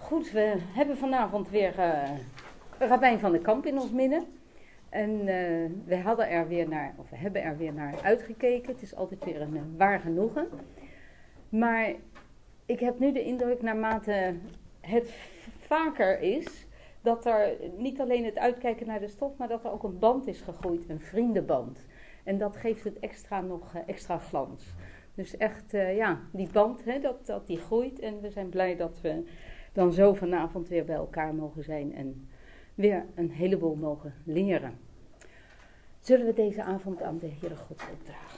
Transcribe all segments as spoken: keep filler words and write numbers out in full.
Goed, we hebben vanavond weer uh, Rabijn van de Kamp in ons midden. En uh, we, hadden er weer naar, of we hebben er weer naar uitgekeken. Het is altijd weer een uh, waar genoegen. Maar ik heb nu de indruk, naarmate het vaker is, dat er niet alleen het uitkijken naar de stof, maar dat er ook een band is gegroeid, een vriendenband. En dat geeft het extra nog uh, extra glans. Dus echt, uh, ja, die band, hè, dat, dat die groeit. En we zijn blij dat we dan zo vanavond weer bij elkaar mogen zijn en weer een heleboel mogen leren. Zullen we deze avond aan de Heere God opdragen.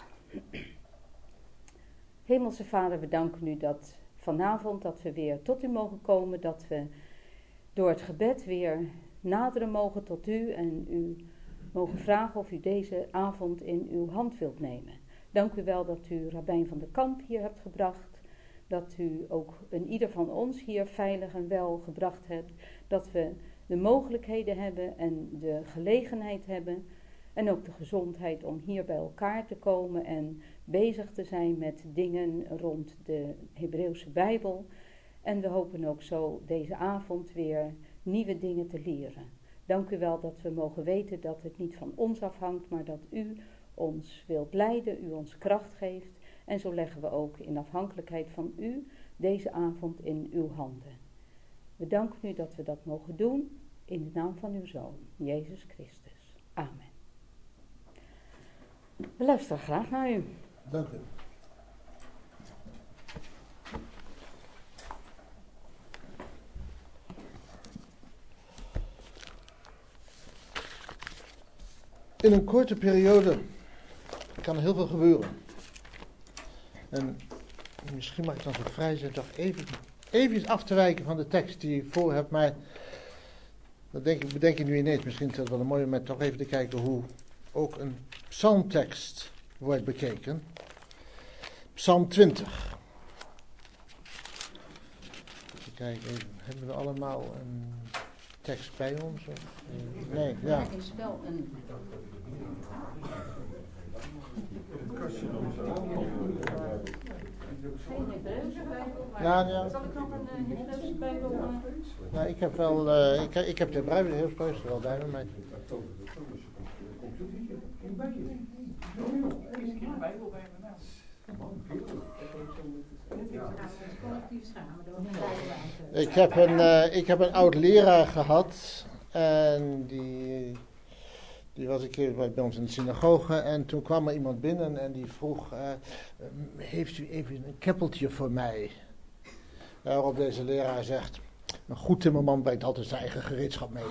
Hemelse Vader, we danken u dat vanavond dat we weer tot u mogen komen, dat we door het gebed weer naderen mogen tot u en u mogen vragen of u deze avond in uw hand wilt nemen. Dank u wel dat u Rabijn van de Kamp hier hebt gebracht, dat u ook een ieder van ons hier veilig en wel gebracht hebt, dat we de mogelijkheden hebben en de gelegenheid hebben en ook de gezondheid om hier bij elkaar te komen en bezig te zijn met dingen rond de Hebreeuwse Bijbel. En we hopen ook zo deze avond weer nieuwe dingen te leren. Dank u wel dat we mogen weten dat het niet van ons afhangt, maar dat u ons wilt leiden, u ons kracht geeft. En zo leggen we ook in afhankelijkheid van u deze avond in uw handen. We danken u dat we dat mogen doen in de naam van uw Zoon, Jezus Christus. Amen. We luisteren graag naar u. Dank u. In een korte periode kan er heel veel gebeuren. En misschien mag ik dan zo vrij zijn toch even, even af te wijken van de tekst die ik voor heb, maar dat denk ik, bedenk ik nu ineens. Misschien is het wel een mooi moment toch even te kijken hoe ook een psalmtekst wordt bekeken. Psalm twintig. Even kijken, even, hebben we allemaal een tekst bij ons? Of, uh, nee, ja. Er is wel een... Geen Hebreeuwse Bijbel, maar Ja, ja. zal ik nog een uh, Hebreeuwse Bijbel... Uh... Ja, ik heb wel, uh, ik, ik heb de Bijbel, de Hebreeuwse wel bij me, maar... Ik heb een, uh, ik heb een oud leraar gehad en die, die was een keer bij ons in de synagoge en toen kwam er iemand binnen en die vroeg, uh, heeft u even een keppeltje voor mij? Waarop deze leraar zegt, een goed timmerman brengt altijd zijn eigen gereedschap mee.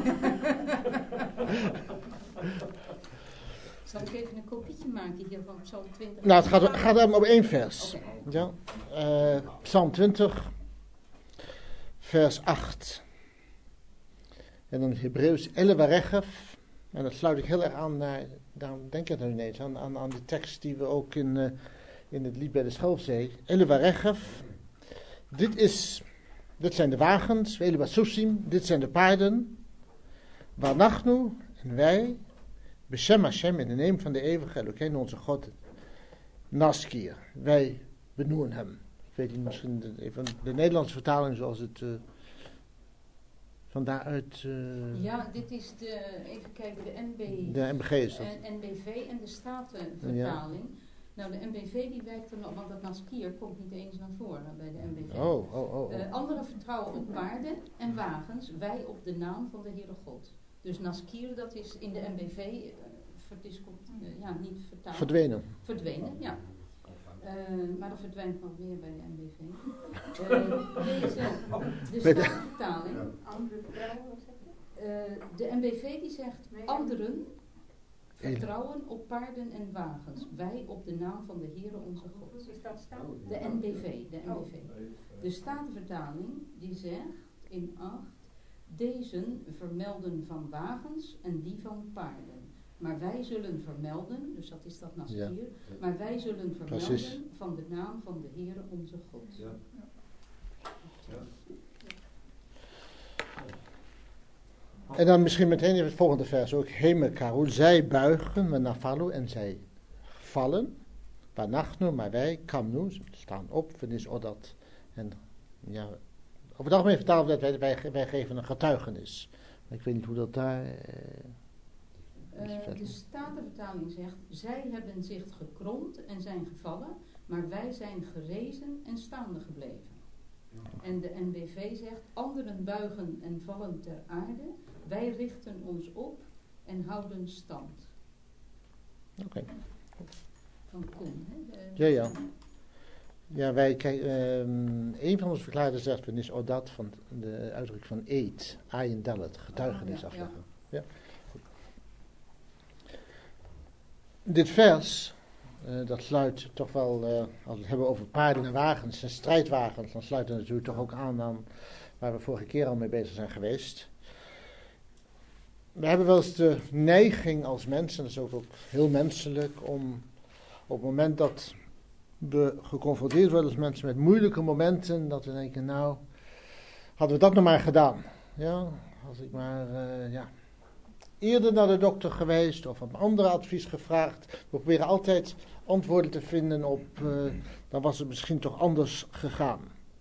Zal ik even een kopietje maken hier van Psalm twintig? Nou, het gaat, gaat om, om één vers. Okay. Ja, uh, Psalm twintig, vers acht. En dan Hebreeuws Elevarechef. En dat sluit ik heel erg aan, naar, daarom denk ik er nu ineens, aan, aan, aan de tekst die we ook in, uh, in het lied bij de Schelfzee. Elevarechef. Dit is, dit zijn de wagens, Elevasusim, dit zijn de paarden. Wanachnu, en wij... Beshem Hashem, in de naam van de eeuwige Elokeinu, onze God, Naskir. Wij benoemen hem. Ik weet niet, misschien de, even de Nederlandse vertaling zoals het uh, van daaruit... Uh, ja, dit is de, even kijken, de N B... De N B G is dat. En N B V en de Statenvertaling. Ja. Nou, de N B V die wijkt er nog, want dat Naskir komt niet eens naar voren bij de N B V. Oh, oh, oh. oh. Uh, anderen vertrouwen op paarden en wagens, wij op de naam van de Heere God. Dus Naskir, dat is in de N B V, uh, verdiscont, uh, ja, niet vertaald. Verdwenen. Verdwenen, ja. Uh, maar dat verdwijnt nog weer bij de N B V. Uh, deze, de Statenvertaling. Uh, de N B V die zegt, anderen vertrouwen op paarden en wagens. Wij op de naam van de Heere onze God. De N B V, de N B V. De Statenvertaling die zegt in acht... Deze vermelden van wagens en die van paarden. Maar wij zullen vermelden, dus dat is dat Naskir, ja. Maar wij zullen vermelden Precies. Van de naam van de Heere onze God. Ja. Ja. En dan misschien meteen in het volgende vers ook. Hemekaru, zij buigen, me nafalu en zij vallen. Wanachnu, maar wij, kamnu, staan op, venis odat. En ja, over het algemeen vertalen we dat wij, wij, wij geven een getuigenis. Maar ik weet niet hoe dat daar... Uh, uh, de Statenvertaling zegt, zij hebben zich gekromd en zijn gevallen, maar wij zijn gerezen en staande gebleven. En de N B V zegt, anderen buigen en vallen ter aarde, wij richten ons op en houden stand. Oké. Okay. Van Koen, hè? De, ja, ja. Ja, wij kijken, um, een van onze verklaarders zegt, we is dat van de uitdrukking van eed, ayin dalet, getuigenis oh, ja, afleggen. Ja. Ja. Dit vers, uh, dat sluit toch wel, uh, als we het hebben over paarden en wagens en strijdwagens, dan sluit het natuurlijk toch ook aan aan waar we vorige keer al mee bezig zijn geweest. We hebben wel eens de neiging als mensen, dat is ook, ook heel menselijk, om op het moment dat we geconfronteerd worden als mensen met moeilijke momenten, dat we denken, nou, hadden we dat nog maar gedaan. Ja, als ik maar uh, ja, eerder naar de dokter geweest of een andere advies gevraagd. We proberen altijd antwoorden te vinden op, uh, dan was het misschien toch anders gegaan.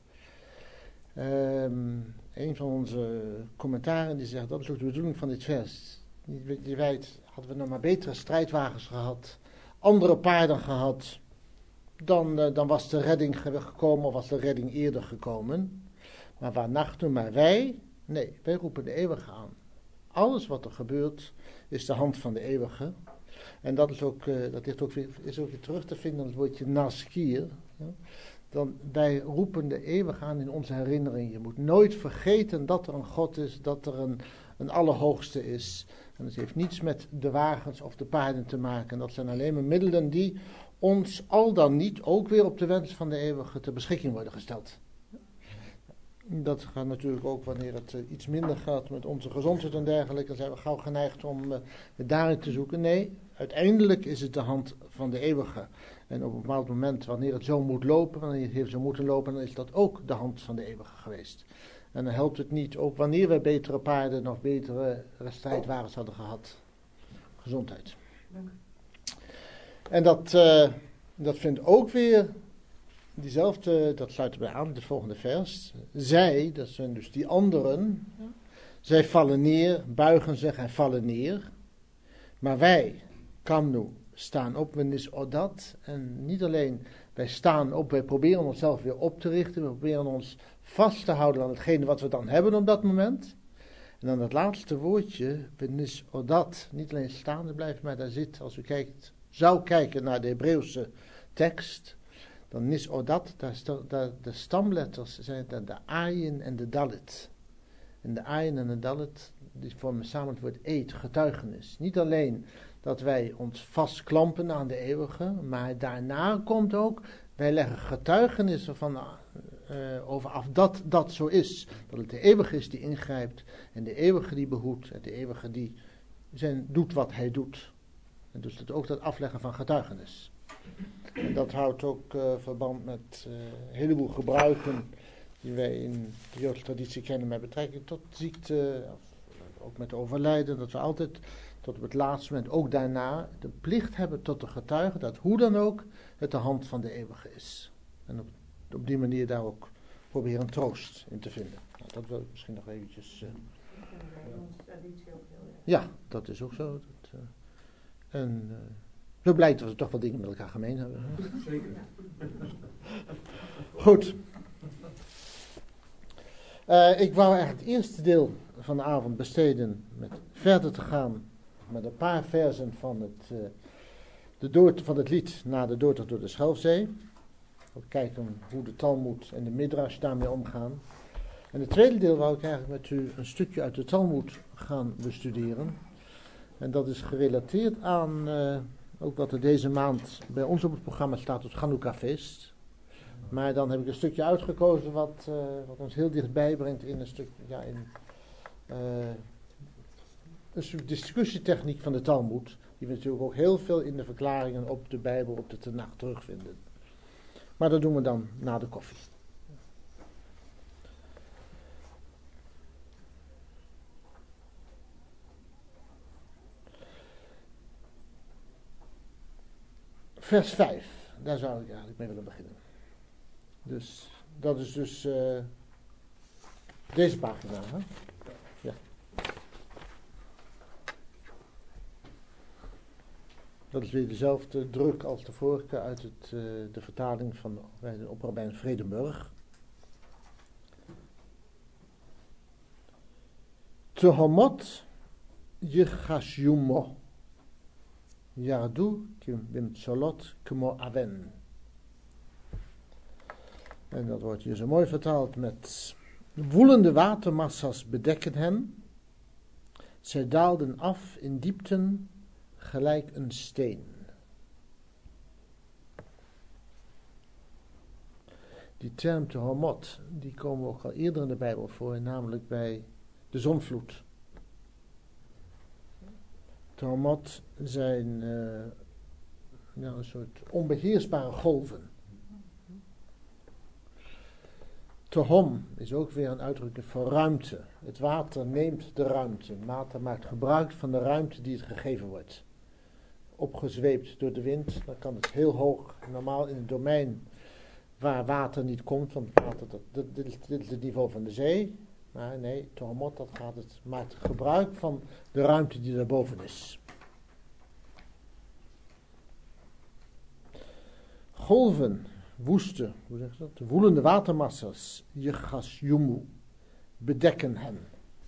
Um, een van onze commentaren die zegt, dat is ook de bedoeling van dit vers. Je weet, hadden we nog maar betere strijdwagens gehad, andere paarden gehad, Dan, uh, dan was de redding gekomen of was de redding eerder gekomen. Maar waar nachten, maar wij, nee, wij roepen de eeuwige aan. Alles wat er gebeurt is de hand van de eeuwige. En dat is ook, uh, dat ligt ook weer, is ook weer terug te vinden in het woordje naskier. Ja. Dan, wij roepen de eeuwige aan in onze herinnering. Je moet nooit vergeten dat er een God is, dat er een, een Allerhoogste is. En het heeft niets met de wagens of de paarden te maken. Dat zijn alleen maar middelen die ons al dan niet ook weer op de wens van de eeuwige ter beschikking worden gesteld. Dat gaat natuurlijk ook wanneer het uh, iets minder gaat met onze gezondheid en dergelijke. Dan zijn we gauw geneigd om uh, het daarin te zoeken. Nee, uiteindelijk is het de hand van de eeuwige. En op een bepaald moment, wanneer het zo moet lopen, wanneer het heeft zo moeten lopen, dan is dat ook de hand van de eeuwige geweest. En dan helpt het niet, ook wanneer we betere paarden of betere strijdwagens hadden gehad. Gezondheid. Dank. En dat, uh, dat vindt ook weer diezelfde, dat sluit erbij aan, het volgende vers. Zij, dat zijn dus die anderen, ja. Zij vallen neer, buigen zich en vallen neer. Maar wij, kamnu, staan op, men is odat. En niet alleen, wij staan op, wij proberen onszelf weer op te richten. We proberen ons vast te houden aan hetgene wat we dan hebben op dat moment. En dan het laatste woordje, men is odat. Niet alleen staande blijven, maar daar zit, als u kijkt, zou kijken naar de Hebreeuwse tekst, dan is odat, daar de, de stamletters zijn de, de ayin en de dalet. En de ayin en de dalet, die vormen samen het woord eed, getuigenis. Niet alleen dat wij ons vastklampen aan de eeuwige, maar daarna komt ook, wij leggen getuigenissen van, uh, over af dat dat zo is. Dat het de eeuwige is die ingrijpt, en de eeuwige die behoedt, en de eeuwige die zijn, doet wat hij doet. En dus dat ook dat afleggen van getuigenis. En dat houdt ook uh, verband met uh, een heleboel gebruiken die wij in de Joodse traditie kennen met betrekking tot ziekte, of ook met overlijden, dat we altijd tot op het laatste moment, ook daarna, de plicht hebben tot de getuigen, dat hoe dan ook het de hand van de eeuwige is. En op, op die manier daar ook proberen troost in te vinden. Nou, dat wil ik misschien nog eventjes... Uh, ja, dat is ook zo. Dat, uh, en... Uh, Zo blijkt dat we toch wel dingen met elkaar gemeen hebben. Zeker. Goed. Uh, ik wou eigenlijk het eerste deel van de avond besteden met verder te gaan met een paar versen van het, uh, de dood, van het lied Na de doortocht door de Schelfzee. We kijken hoe de Talmud en de Midrash daarmee omgaan. En het tweede deel wou ik eigenlijk met u een stukje uit de Talmud gaan bestuderen. En dat is gerelateerd aan... Uh, Ook wat er deze maand bij ons op het programma staat, het Chanukka-feest. Maar dan heb ik een stukje uitgekozen wat, uh, wat ons heel dichtbij brengt in een stuk, ja, in uh, een stuk discussietechniek van de Talmud. Die we natuurlijk ook heel veel in de verklaringen op de Bijbel, op de Tenach terugvinden. Maar dat doen we dan na de koffie. Vers vijf, daar zou ik eigenlijk mee willen beginnen. Dus dat is dus uh, Deze pagina, hè? Ja. Dat is weer dezelfde druk als de vorige uit het, uh, de vertaling van de Oprabbijn Vredenburg. Tehomot yichashumo yardu bimtsolot kmo aven. En dat wordt hier zo mooi vertaald met: woelende watermassa's bedekken hen. Zij daalden af in diepten gelijk een steen. Die term tehomot, die komen ook al eerder in de Bijbel voor, namelijk bij de zonvloed. Tehomot zijn uh, ja, een soort onbeheersbare golven. Tehom is ook weer een uitdrukking voor ruimte. Het water neemt de ruimte. Het water maakt gebruik van de ruimte die het gegeven wordt. Opgezweept door de wind, dan kan het heel hoog. Normaal in het domein waar water niet komt, want water, dat, dit, dit, dit is het niveau van de zee. Maar nee, Tehomot, dat gaat het, maakt gebruik van de ruimte die daarboven is. Golven, woeste, hoe zeg je dat? Woelende watermassa's, yichashumu, bedekken hen.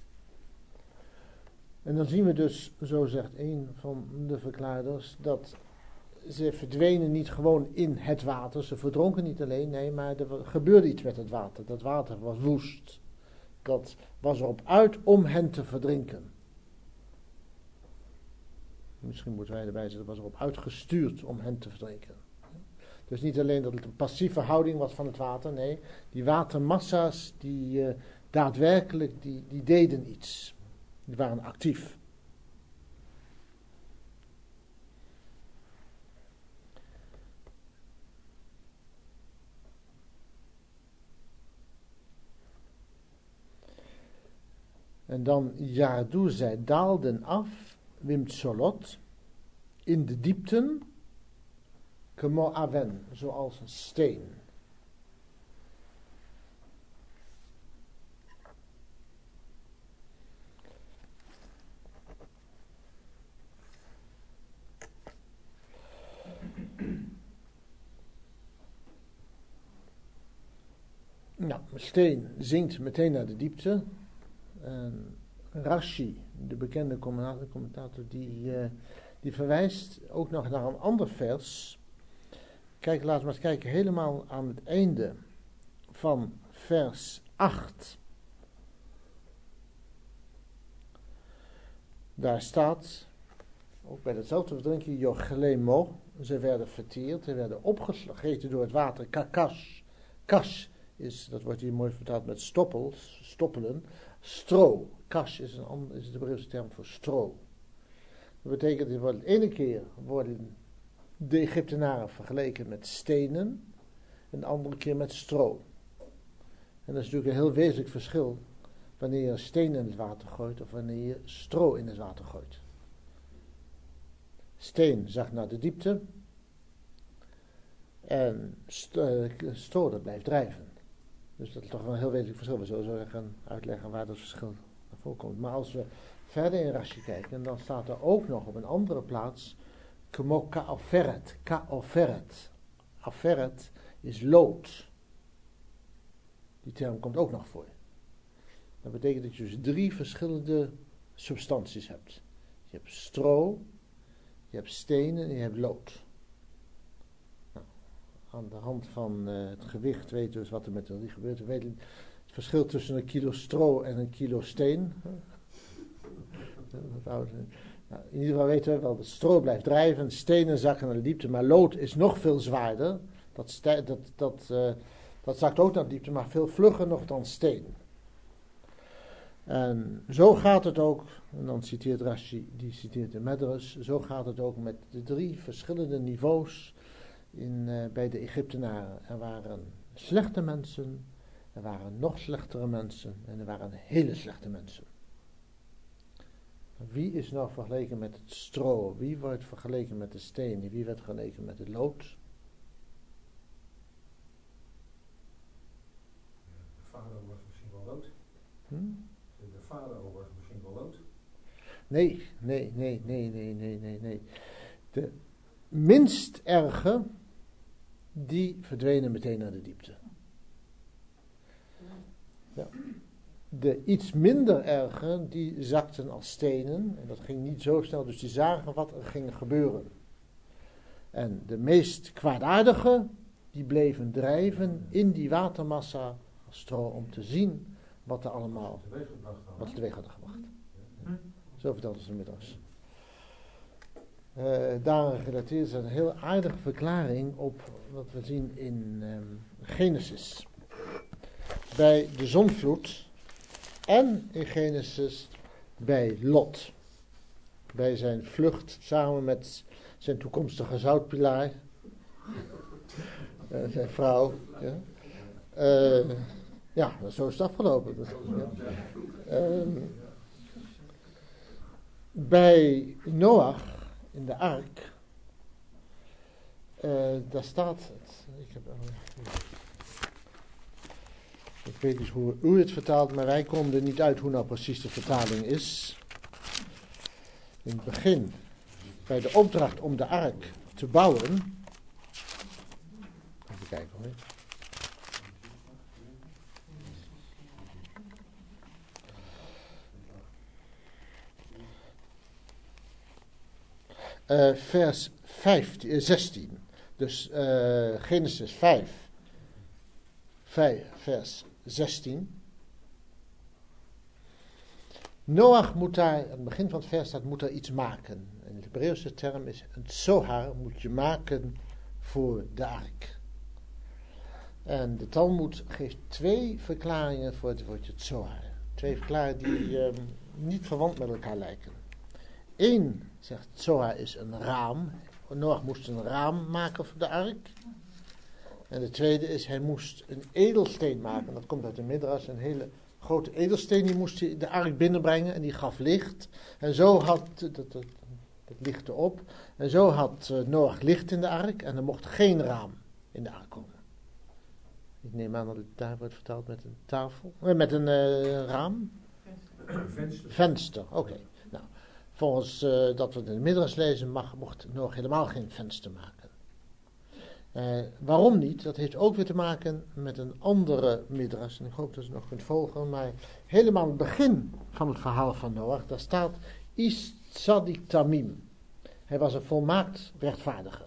En dan zien we dus, zo zegt een van de verklaarders, dat ze verdwenen niet gewoon in het water, ze verdronken niet alleen, nee, maar er gebeurde iets met het water. Dat water was woest. Dat was erop uit om hen te verdrinken. Misschien moeten wij erbij zeggen, dat was erop uitgestuurd om hen te verdrinken. Dus niet alleen dat het een passieve houding was van het water, nee, die watermassa's, die uh, daadwerkelijk, die, die deden iets. Die waren actief. En dan Yardu, zij daalden af, Wimtsolot, in de diepten, kemo aven, zoals een steen. Nou, een steen zinkt meteen naar de diepte. En Rashi, de bekende commentator, die, uh, die verwijst ook nog naar een ander vers. Kijk, laten we maar eens kijken, helemaal aan het einde van vers acht. Daar staat, ook bij datzelfde verdrinking, Yochelemo, ze werden verteerd, ze werden opgegeten door het water, kakash. Kash is, dat wordt hier mooi vertaald met stoppels, stoppelen. Stro, kash is, een, is de Hebreeuwse term voor stro. Dat betekent, dat de ene keer worden de Egyptenaren vergeleken met stenen, en de andere keer met stro. En dat is natuurlijk een heel wezenlijk verschil wanneer je steen in het water gooit of wanneer je stro in het water gooit. Steen zakt naar de diepte en stro dat blijft drijven. Dus dat is toch wel een heel wezenlijk verschil. We zullen zo gaan uitleggen waar dat verschil naar voren komt. Maar als we verder in Rashi kijken, dan staat er ook nog op een andere plaats kmo kaoferet. Kaoferet. Aferet is lood. Die term komt ook nog voor. Dat betekent dat je dus drie verschillende substanties hebt. Je hebt stro, je hebt stenen en je hebt lood. Aan de hand van uh, het gewicht weten we dus wat er met die gebeurt. We weten het verschil tussen een kilo stro en een kilo steen. Nou, in ieder geval weten we wel dat stro blijft drijven, stenen zakken naar de diepte, maar lood is nog veel zwaarder. Dat, st- dat, dat, uh, dat zakt ook naar de diepte, maar veel vlugger nog dan steen. En zo gaat het ook, en dan citeert Rashi, die citeert de Medrash, zo gaat het ook met de drie verschillende niveaus in, uh, bij de Egyptenaren. Er waren slechte mensen, er waren nog slechtere mensen en er waren hele slechte mensen. Wie is nou vergeleken met het stro? Wie wordt vergeleken met de steen? Wie werd vergeleken met het lood? De vader was misschien wel lood. Hm? De farao was misschien wel dood? Nee, nee, nee, nee, nee, nee, nee, nee. De minst erge, die verdwenen meteen naar de diepte. Ja. De iets minder erge, die zakten als stenen. En dat ging niet zo snel, dus die zagen wat er ging gebeuren. En de meest kwaadaardige, die bleven drijven in die watermassa als stro om te zien wat er allemaal, wat ze teweeg hadden gebracht. Ja. Zo vertelde ze inmiddels. Uh, daar relateert ze een heel aardige verklaring op wat we zien in um, Genesis. Bij de zonvloed en in Genesis bij Lot. Bij zijn vlucht samen met zijn toekomstige zoutpilaar. Uh, zijn vrouw. Ja, uh, ja zo is het afgelopen. Ja. Uh, bij Noach in de ark, uh, daar staat het. Ik, heb, uh, ik weet niet hoe u het vertaalt, maar wij komen er niet uit hoe nou precies de vertaling is. In het begin, bij de opdracht om de ark te bouwen. Even kijken hoor. Uh, vers vijftien, zestien. Dus uh, Genesis vijf, vijf, vers zestien. Noach moet daar, aan het begin van het vers staat, moet er iets maken. En de Hebreeuwse term is een tsohar, moet je maken voor de ark. En de Talmud geeft twee verklaringen voor het woordje tsohar. Twee verklaringen die um, niet verwant met elkaar lijken. Eén zegt, tsohar is een raam. Noach moest een raam maken voor de ark. En de tweede is, hij moest een edelsteen maken. Dat komt uit de Midrash, een hele grote edelsteen. Die moest hij de ark binnenbrengen en die gaf licht. En zo had, dat, dat, dat lichtte op. En zo had uh, Noach licht in de ark en er mocht geen raam in de ark komen. Ik neem aan dat het daar wordt vertaald met een tafel, eh, met een uh, raam. Venster. Venster, oké. Okay. Nou. Volgens uh, dat we in de Midrash lezen, mag, mocht Noach helemaal geen venster maken. Uh, waarom niet? Dat heeft ook weer te maken met een andere Midrash. En ik hoop dat je het nog kunt volgen. Maar helemaal aan het begin van het verhaal van Noach, daar staat Is Tzadik Tamim. Hij was een volmaakt rechtvaardige.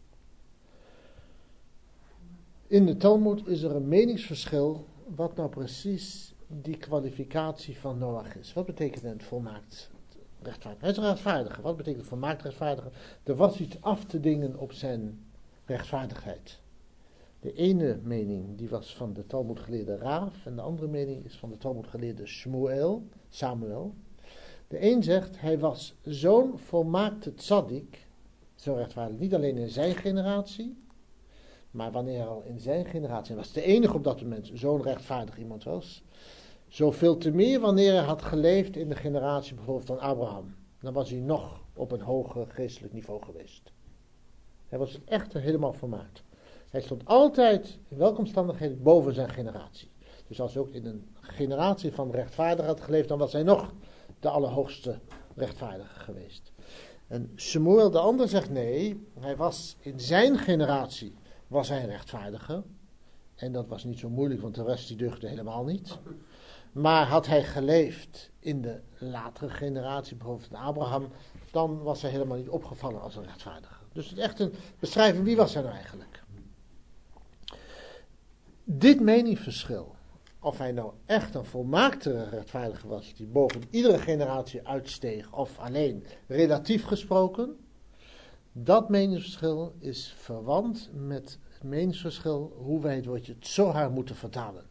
In de Talmud is er een meningsverschil wat nou precies die kwalificatie van Noach is. Wat betekent het volmaakt rechtvaardig? Hij is een rechtvaardige. Wat betekent volmaakt rechtvaardige? Er was iets af te dingen op zijn rechtvaardigheid. De ene mening die was van de Talmudgeleerde Raaf en de andere mening is van de Talmudgeleerde Shmuel, Samuel. De een zegt, hij was zo'n volmaakte tzaddik, zo rechtvaardig, niet alleen in zijn generatie, maar wanneer hij al in zijn generatie, hij was de enige op dat moment zo'n rechtvaardig iemand was, zoveel te meer wanneer hij had geleefd in de generatie bijvoorbeeld van Abraham. Dan was hij nog op een hoger geestelijk niveau geweest. Hij was echt helemaal volmaakt. Hij stond altijd, in welke omstandigheden, boven zijn generatie. Dus als hij ook in een generatie van rechtvaardigen had geleefd, dan was hij nog de allerhoogste rechtvaardige geweest. En Shemuel de ander zegt nee, hij was in zijn generatie, was hij een rechtvaardige. En dat was niet zo moeilijk, want de rest die deugde helemaal niet. Maar had hij geleefd in de latere generatie, bijvoorbeeld van Abraham, dan was hij helemaal niet opgevallen als een rechtvaardige. Dus het is echt een beschrijving, wie was hij nou eigenlijk? Dit meningsverschil, of hij nou echt een volmaakte rechtvaardige was, die boven iedere generatie uitsteeg, of alleen relatief gesproken, dat meningsverschil is verwant met het meningsverschil hoe wij het woordje tsohar moeten vertalen.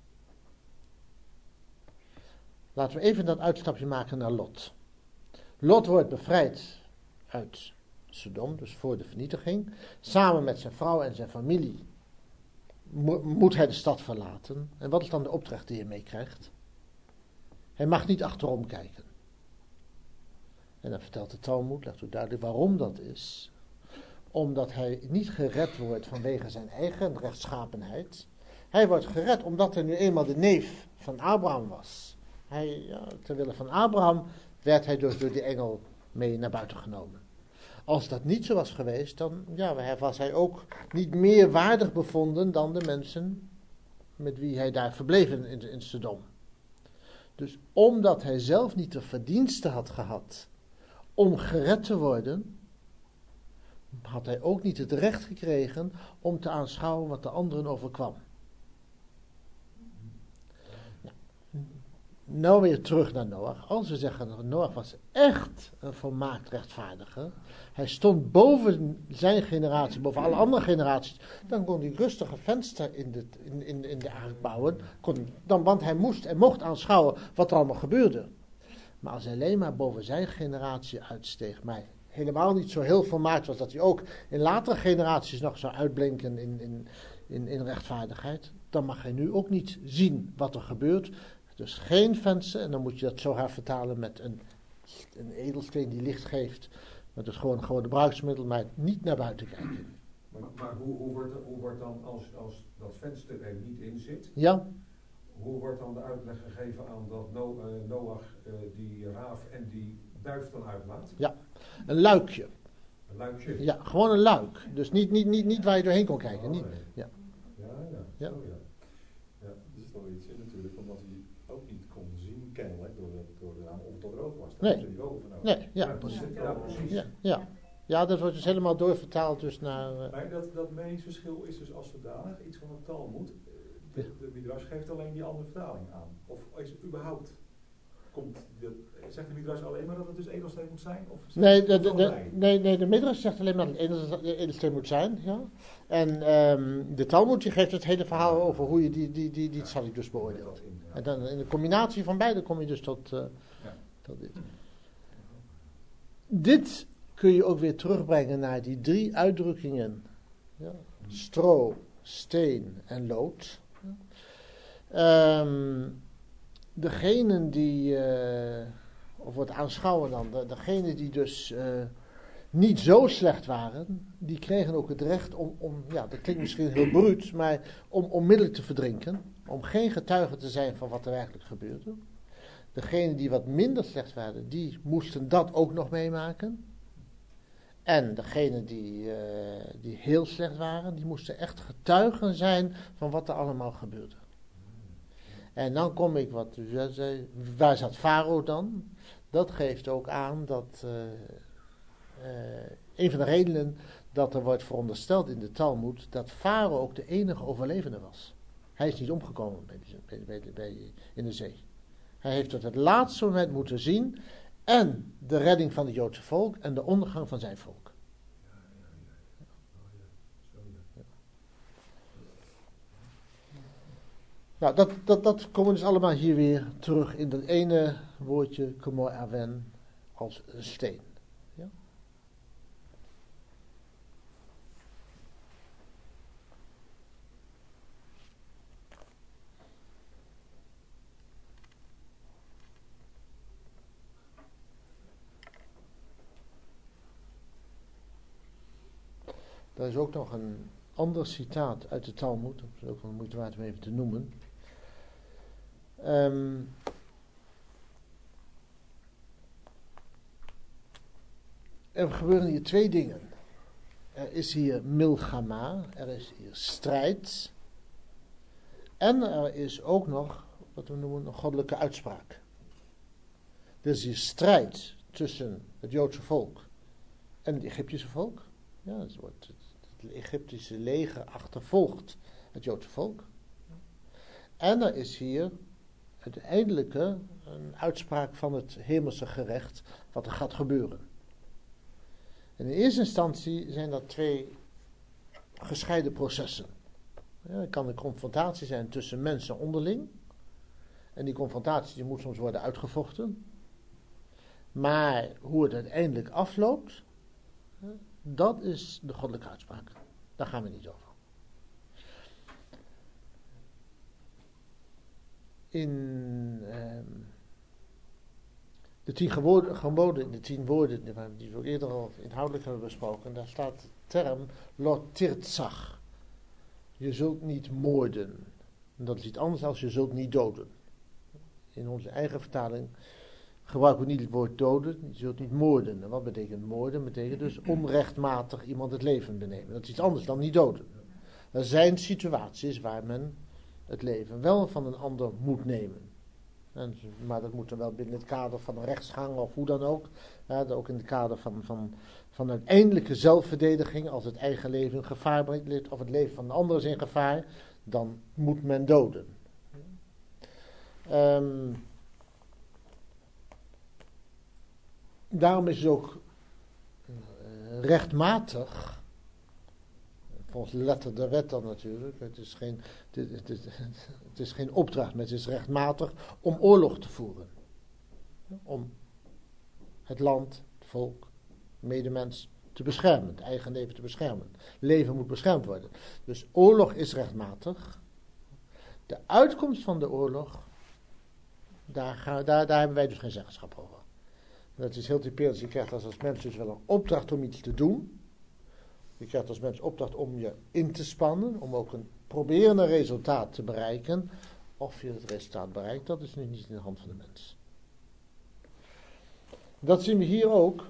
Laten we even dat uitstapje maken naar Lot. Lot wordt bevrijd uit Sodom, dus voor de vernietiging. Samen met zijn vrouw en zijn familie mo- moet hij de stad verlaten. En wat is dan de opdracht die hij meekrijgt? Hij mag niet achterom kijken. En dan vertelt de Talmud, legt u duidelijk waarom dat is. Omdat hij niet gered wordt vanwege zijn eigen rechtschapenheid. Hij wordt gered omdat hij nu eenmaal de neef van Abraham was. Hij, ja, ter wille van Abraham werd hij dus door die engel mee naar buiten genomen. Als dat niet zo was geweest, dan ja, was hij ook niet meer waardig bevonden dan de mensen met wie hij daar verbleef in, in, in Sodom. Dus omdat hij zelf niet de verdienste had gehad om gered te worden, had hij ook niet het recht gekregen om te aanschouwen wat de anderen overkwam. Nou, nou weer terug naar Noach. Als we zeggen dat Noach was echt een volmaakt rechtvaardige, hij stond boven zijn generatie, boven alle andere generaties, dan kon hij rustig een venster in de, in, in, in de ark bouwen, kon, dan, want hij moest en mocht aanschouwen wat er allemaal gebeurde. Maar als hij alleen maar boven zijn generatie uitsteeg, maar helemaal niet zo heel volmaakt was, dat hij ook in latere generaties nog zou uitblinken in, in, in, in rechtvaardigheid, dan mag hij nu ook niet zien wat er gebeurt. Dus geen venster, en dan moet je dat zo gaan vertalen met een, een edelsteen die licht geeft, met het gewoon, gewoon de bruiksmiddel, maar niet naar buiten kijken. Maar, maar hoe, hoe, wordt, hoe wordt dan, als, als dat venster er niet in zit, Ja? hoe wordt dan de uitleg gegeven aan dat no, uh, Noach uh, die raaf en die duif dan uitlaat? Ja, een luikje. Een luikje? Ja, gewoon een luik. Dus niet, niet, niet, niet waar je doorheen kon kijken. Oh, niet, nee. ja. Ja, ja, Ja. zo ja. Ja, er zit wel iets in natuurlijk, omdat hij ook niet kon zien kennelijk door de, door de raam of het al rood was. Daar Nee. had hij die ogen van nodig. Nee, ja, Ja, precies. ja, precies. Ja, ja. ja, dat wordt dus helemaal doorvertaald dus naar... Uh, Maar dat, dat meningsverschil is dus als zodanig iets van het Talmud. De, de Midrash geeft alleen die andere vertaling aan. Of is het überhaupt... Komt de, zegt de Midrash alleen maar dat het dus edelsteen moet zijn? Of zegt nee, het de, de, de, allebei? nee, nee, de Midrash zegt alleen maar dat het edelsteen moet zijn. Ja. En um, de Talmud die geeft het hele verhaal over hoe je die, die, die, die zal ik dus beoordeelt. En dan in de combinatie van beide kom je dus tot, uh, Ja. tot dit. Dit kun je ook weer terugbrengen naar die drie uitdrukkingen. Ja. Stro, steen en lood. Ja. Um, degenen die, uh, of wat aanschouwen dan, de, degenen die dus uh, niet zo slecht waren, die kregen ook het recht om, om, ja, dat klinkt misschien heel bruut, maar om onmiddellijk te verdrinken, om geen getuige te zijn van wat er werkelijk gebeurde. Degenen die wat minder slecht waren, die moesten dat ook nog meemaken. En degenen die, uh, die heel slecht waren, die moesten echt getuigen zijn van wat er allemaal gebeurde. En dan kom ik, wat u zei, waar zat Farao dan? Dat geeft ook aan dat uh, uh, een van de redenen dat er wordt verondersteld in de Talmud, dat Farao ook de enige overlevende was. Hij is niet omgekomen bij die, bij, bij, bij, in de zee. Hij heeft tot het laatste moment moeten zien en de redding van het Joodse volk en de ondergang van zijn volk. Nou, dat, dat, dat komen dus allemaal hier weer terug in dat ene woordje, Komor Aven, als een steen. Ja? Er is ook nog een ander citaat uit de Talmud, dat is ook wel de moeite waard om even te noemen. Um, er gebeuren hier twee dingen. Er is hier milchama, er is hier strijd. En er is ook nog, wat we noemen, een goddelijke uitspraak. Er is hier strijd tussen het Joodse volk en het Egyptische volk. Ja, het, wordt, het, het Egyptische leger achtervolgt het Joodse volk. En er is hier uiteindelijk een uitspraak van het hemelse gerecht wat er gaat gebeuren. En in eerste instantie zijn dat twee gescheiden processen. Ja, er kan een confrontatie zijn tussen mensen onderling. En die confrontatie die moet soms worden uitgevochten. Maar hoe het uiteindelijk afloopt, dat is de goddelijke uitspraak. Daar gaan we niet over. In um, de tien geboden, de tien woorden, die we ook eerder al inhoudelijk hebben besproken, daar staat de term lo tirtzach. Je zult niet moorden. En dat is iets anders als je zult niet doden. in onze eigen vertaling gebruiken we niet het woord doden, je zult niet moorden. En wat betekent moorden? Betekent dus onrechtmatig iemand het leven benemen. Dat is iets anders dan niet doden. Er zijn situaties waar men het leven wel van een ander moet nemen. En, maar dat moet dan wel binnen het kader van een rechtsgang of hoe dan ook. Ja, ook in het kader van, van, van uiteindelijke zelfverdediging. Als het eigen leven in gevaar brengt of het leven van de ander is in gevaar, dan moet men doden. Um, daarom is het ook uh, rechtmatig. Volgens de letter der wet dan natuurlijk. Het is geen, het, het, het, het is geen opdracht, maar het is rechtmatig om oorlog te voeren. Om het land, het volk, medemens te beschermen. Het eigen leven te beschermen. Leven moet beschermd worden. Dus oorlog is rechtmatig. De uitkomst van de oorlog, daar, gaan, daar, daar hebben wij dus geen zeggenschap over. Dat is heel typerend. Je krijgt als, als mens dus wel een opdracht om iets te doen. Je krijgt als mens opdracht om je in te spannen, om ook een proberen een resultaat te bereiken. Of je het resultaat bereikt, dat is nu niet in de hand van de mens. Dat zien we hier ook.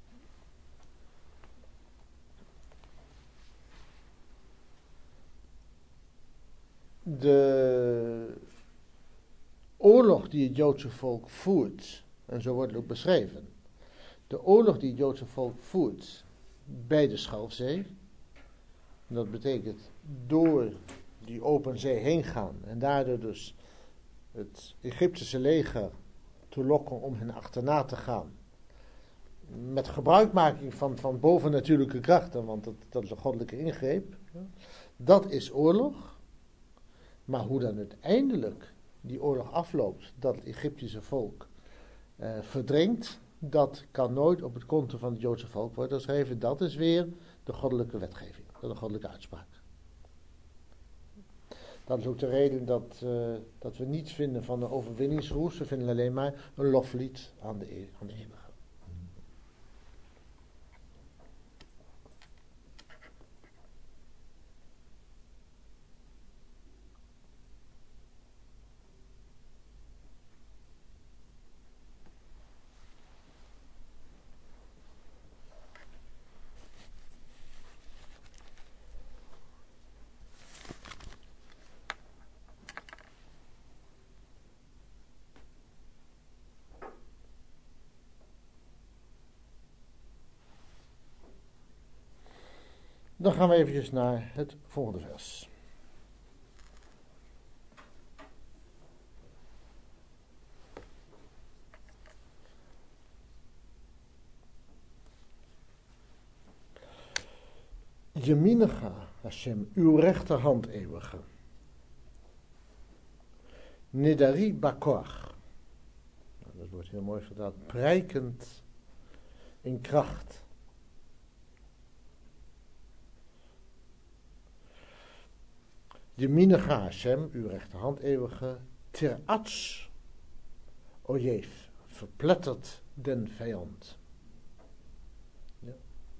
De oorlog die het Joodse volk voert, en zo wordt het ook beschreven. De oorlog die het Joodse volk voert bij de Schalfzee. Dat betekent door die open zee heen gaan en daardoor dus het Egyptische leger te lokken om hen achterna te gaan. Met gebruikmaking van, van bovennatuurlijke krachten, want dat, dat is een goddelijke ingreep. Dat is oorlog. Maar hoe dan uiteindelijk die oorlog afloopt, dat het Egyptische volk eh, verdrinkt, dat kan nooit op het konto van het Joodse volk worden geschreven. Dat is weer de goddelijke wetgeving, dat is een goddelijke uitspraak. Dat is ook de reden dat, uh, dat we niets vinden van een overwinningsroes. We vinden alleen maar een loflied aan de, e- aan de eeuwige. Dan gaan we eventjes naar het volgende vers. Jeminega, Hashem, uw rechterhand eeuwige. Nedari bakoach. Nou, dat wordt heel mooi vertaald. Prijkend in kracht. Jeminega Hashem, uw rechterhand eeuwige, tirats, ojeef, verplettert den vijand. Ja.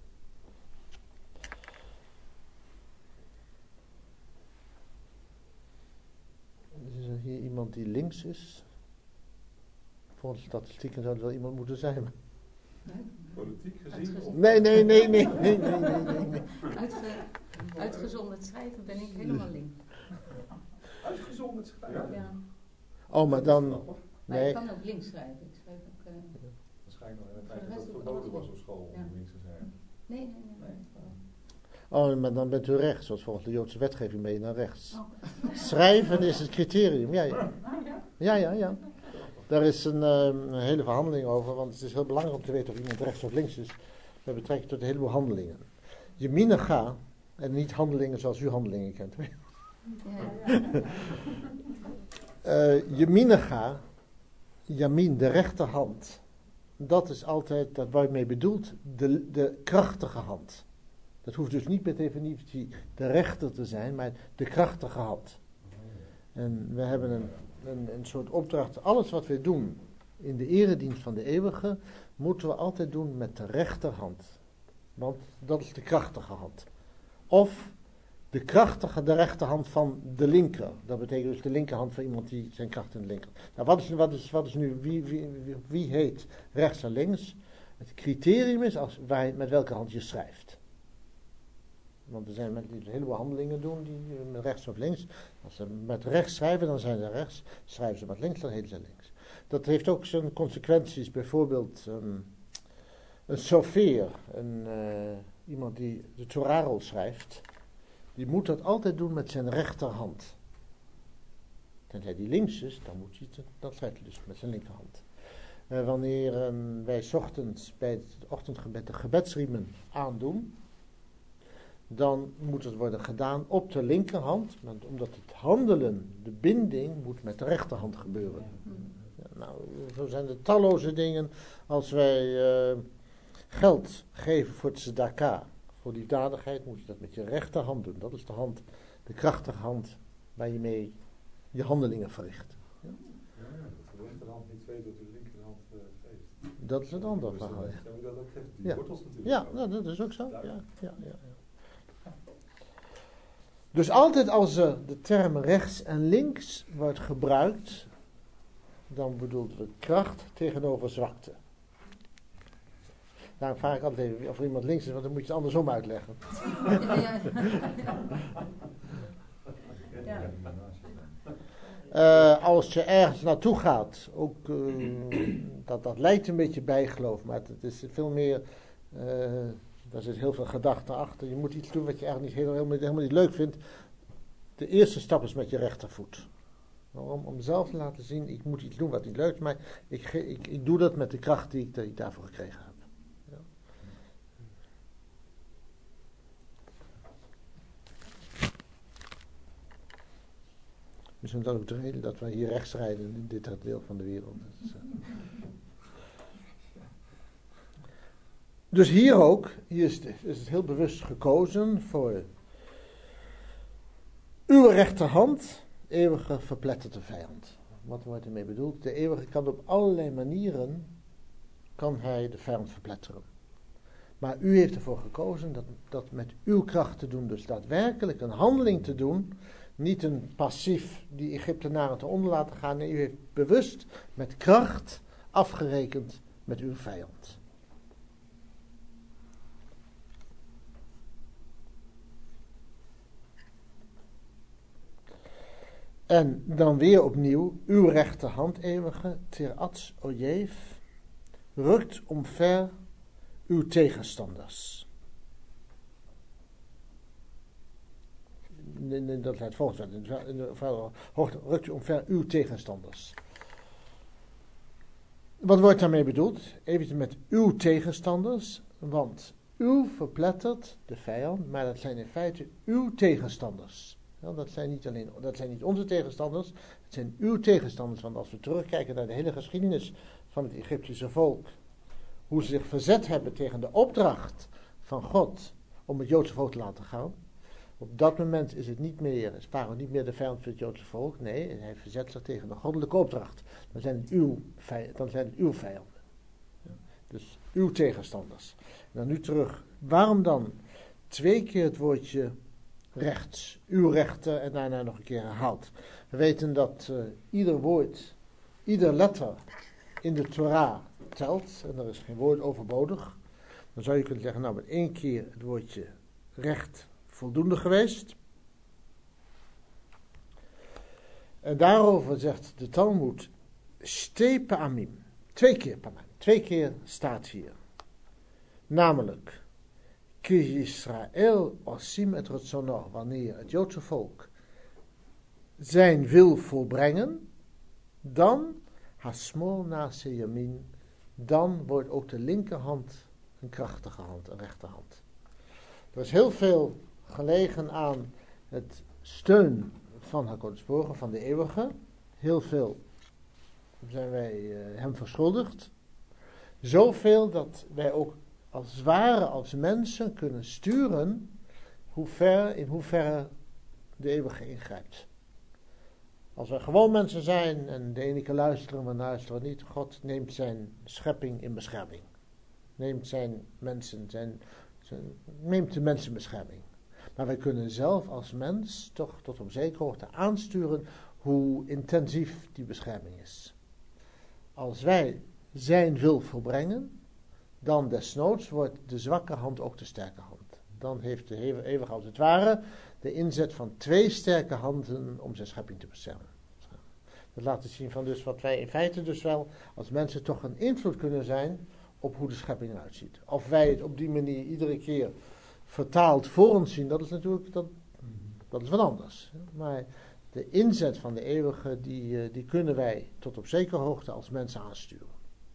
Is er hier iemand die links is? Volgens statistieken zou er wel iemand moeten zijn. Politiek gezien? Of? Nee, nee, nee, nee, nee, nee, nee, nee, nee. Uitge, uitgezonderd schrijven ben ik helemaal links. Uitgezonderd schrijven? Ja. Oh, maar dan... Maar Nee. ik kan ook links schrijven. Ik schrijf ook... Uh, Waarschijnlijk nog in een tijd Voor de dat rest het doe ik verboden alles was op school Ja. om links te schrijven. nee, nee, nee. nee. Oh, maar dan bent u rechts, zoals volgens de Joodse wetgeving ben je dan rechts. Oh. Schrijven is het criterium, ja, ja. Ah, ja? Ja, ja, ja. Daar is een, um, een hele verhandeling over, want het is heel belangrijk om te weten of iemand rechts of links is. Met betrekking tot een heleboel handelingen. Jeminega, en niet handelingen zoals u handelingen kent. Ja. uh, Jeminega, Yamin, de rechterhand. Dat is altijd, dat waar je mee bedoelt, de, de krachtige hand. Dat hoeft dus niet per definitie de rechter te zijn, maar de krachtige hand. En we hebben een, een, een soort opdracht, alles wat we doen in de eredienst van de eeuwige, moeten we altijd doen met de rechterhand. Want dat is de krachtige hand. Of de krachtige, de rechterhand van de linker. Dat betekent dus de linkerhand van iemand die zijn kracht in de linker. Nou, wat is, wat is, wat is nu, wie, wie, wie, wie heet rechts en links? Het criterium is als, waar, met welke hand je schrijft. Want er zijn mensen die een heleboel handelingen doen, die met rechts of links. Als ze met rechts schrijven, dan zijn ze rechts. Schrijven ze met links, dan heten ze links. Dat heeft ook zijn consequenties. Bijvoorbeeld um, een sofeer, een, uh, iemand die de Torah schrijft, die moet dat altijd doen met zijn rechterhand. Tenzij die links is, dan moet hij het, dat schrijft hij dus met zijn linkerhand. Uh, wanneer um, wij 's ochtends bij het ochtendgebed de gebedsriemen aandoen, dan moet het worden gedaan op de linkerhand, want omdat het handelen, de binding, moet met de rechterhand gebeuren. Ja, nou, zo zijn er talloze dingen. Als wij uh, geld geven voor het tzedaka, voor liefdadigheid, moet je dat met je rechterhand doen. Dat is de hand, de krachtige hand waar je mee je handelingen verricht. Ja? Ja, dat de rechterhand niet weet wat de linkerhand uh, geeft. Dat is het andere Dus verhaal. dan, ja, maar dat ook heeft die Ja. wortels natuurlijk. Ja, ook. nou, dat is ook zo. Ja, Duidelijk. ja, ja, ja. Dus altijd als er de term rechts en links wordt gebruikt, dan bedoelt we kracht tegenover zwakte. Daarom vraag ik altijd even of er iemand links is, want dan moet je het andersom uitleggen. Ja. Ja. Uh, als je ergens naartoe gaat, ook, uh, dat, dat lijkt een beetje bijgeloof, maar het, het is veel meer, uh, daar zit heel veel gedachte achter. Je moet iets doen wat je eigenlijk niet, helemaal, helemaal niet leuk vindt. De eerste stap is met je rechtervoet. Om, om zelf te laten zien, ik moet iets doen wat niet leuk is, maar ik, ik, ik doe dat met de kracht die ik, die ik daarvoor gekregen heb. Ja. Misschien dat ook de reden dat wij hier rechts rijden in dit deel van de wereld. Dus, uh. dus hier ook, hier is, de, is het heel bewust gekozen voor uw rechterhand, eeuwige verpletterde vijand. Wat wordt ermee bedoeld? De eeuwige kan op allerlei manieren, kan hij de vijand verpletteren. Maar u heeft ervoor gekozen dat, dat met uw kracht te doen, dus daadwerkelijk een handeling te doen, niet een passief die Egyptenaren te onder laten gaan. Nee, u heeft bewust met kracht afgerekend met uw vijand. En dan weer opnieuw, uw rechterhand, eeuwige, Tirats Ojeef, rukt omver uw tegenstanders. Dat leidt volgens mij, in de hoogte, rukt u omver uw tegenstanders. Wat wordt daarmee bedoeld? Even met uw tegenstanders, want u verplettert de vijand, maar dat zijn in feite uw tegenstanders. Ja, dat zijn niet alleen, dat zijn niet onze tegenstanders, het zijn uw tegenstanders. Want als we terugkijken naar de hele geschiedenis van het Egyptische volk, hoe ze zich verzet hebben tegen de opdracht van God om het Joodse volk te laten gaan. Op dat moment is het niet meer, is Farao niet meer de vijand van het Joodse volk. Nee, hij verzet zich tegen de goddelijke opdracht. Dan zijn het uw, dan zijn het uw vijanden. Ja, dus uw tegenstanders. En dan nu terug. Waarom dan twee keer het woordje rechts, uw rechter en daarna nog een keer herhaald? We weten dat uh, ieder woord, ieder letter in de Torah telt. En er is geen woord overbodig. Dan zou je kunnen zeggen, nou met één keer het woordje recht voldoende geweest. En daarover zegt de Talmud, Shte Pa'amim. Twee keer Pa'amim. Twee keer staat hier. Namelijk, Ki Yisrael osim et rotzono, wanneer het Joodse volk zijn wil volbrengen, dan hasmol nase yamin, dan wordt ook de linkerhand een krachtige hand, een rechterhand. Er is heel veel gelegen aan het steun van HaKadosh Baruch Hu, van de eeuwige. Heel veel zijn wij uh, hem verschuldigd. Zoveel dat wij ook als het ware als mensen kunnen sturen hoe ver, in hoeverre de eeuwige ingrijpt. Als wij gewoon mensen zijn en de ene keer luisteren, maar luisteren niet, God neemt zijn schepping in bescherming. Neemt zijn mensen, zijn, zijn, neemt de mensen in bescherming. Maar wij kunnen zelf als mens toch tot op zekere hoogte aansturen hoe intensief die bescherming is. Als wij zijn wil volbrengen, dan desnoods wordt de zwakke hand ook de sterke hand. Dan heeft de eeuwige als het ware de inzet van twee sterke handen om zijn schepping te beschermen. Dat laat zien van dus wat wij in feite dus wel als mensen toch een invloed kunnen zijn op hoe de schepping eruit ziet. Of wij het op die manier iedere keer vertaald voor ons zien, dat is natuurlijk dat, dat is wat anders. Maar de inzet van de eeuwige, die, die kunnen wij tot op zekere hoogte als mensen aansturen.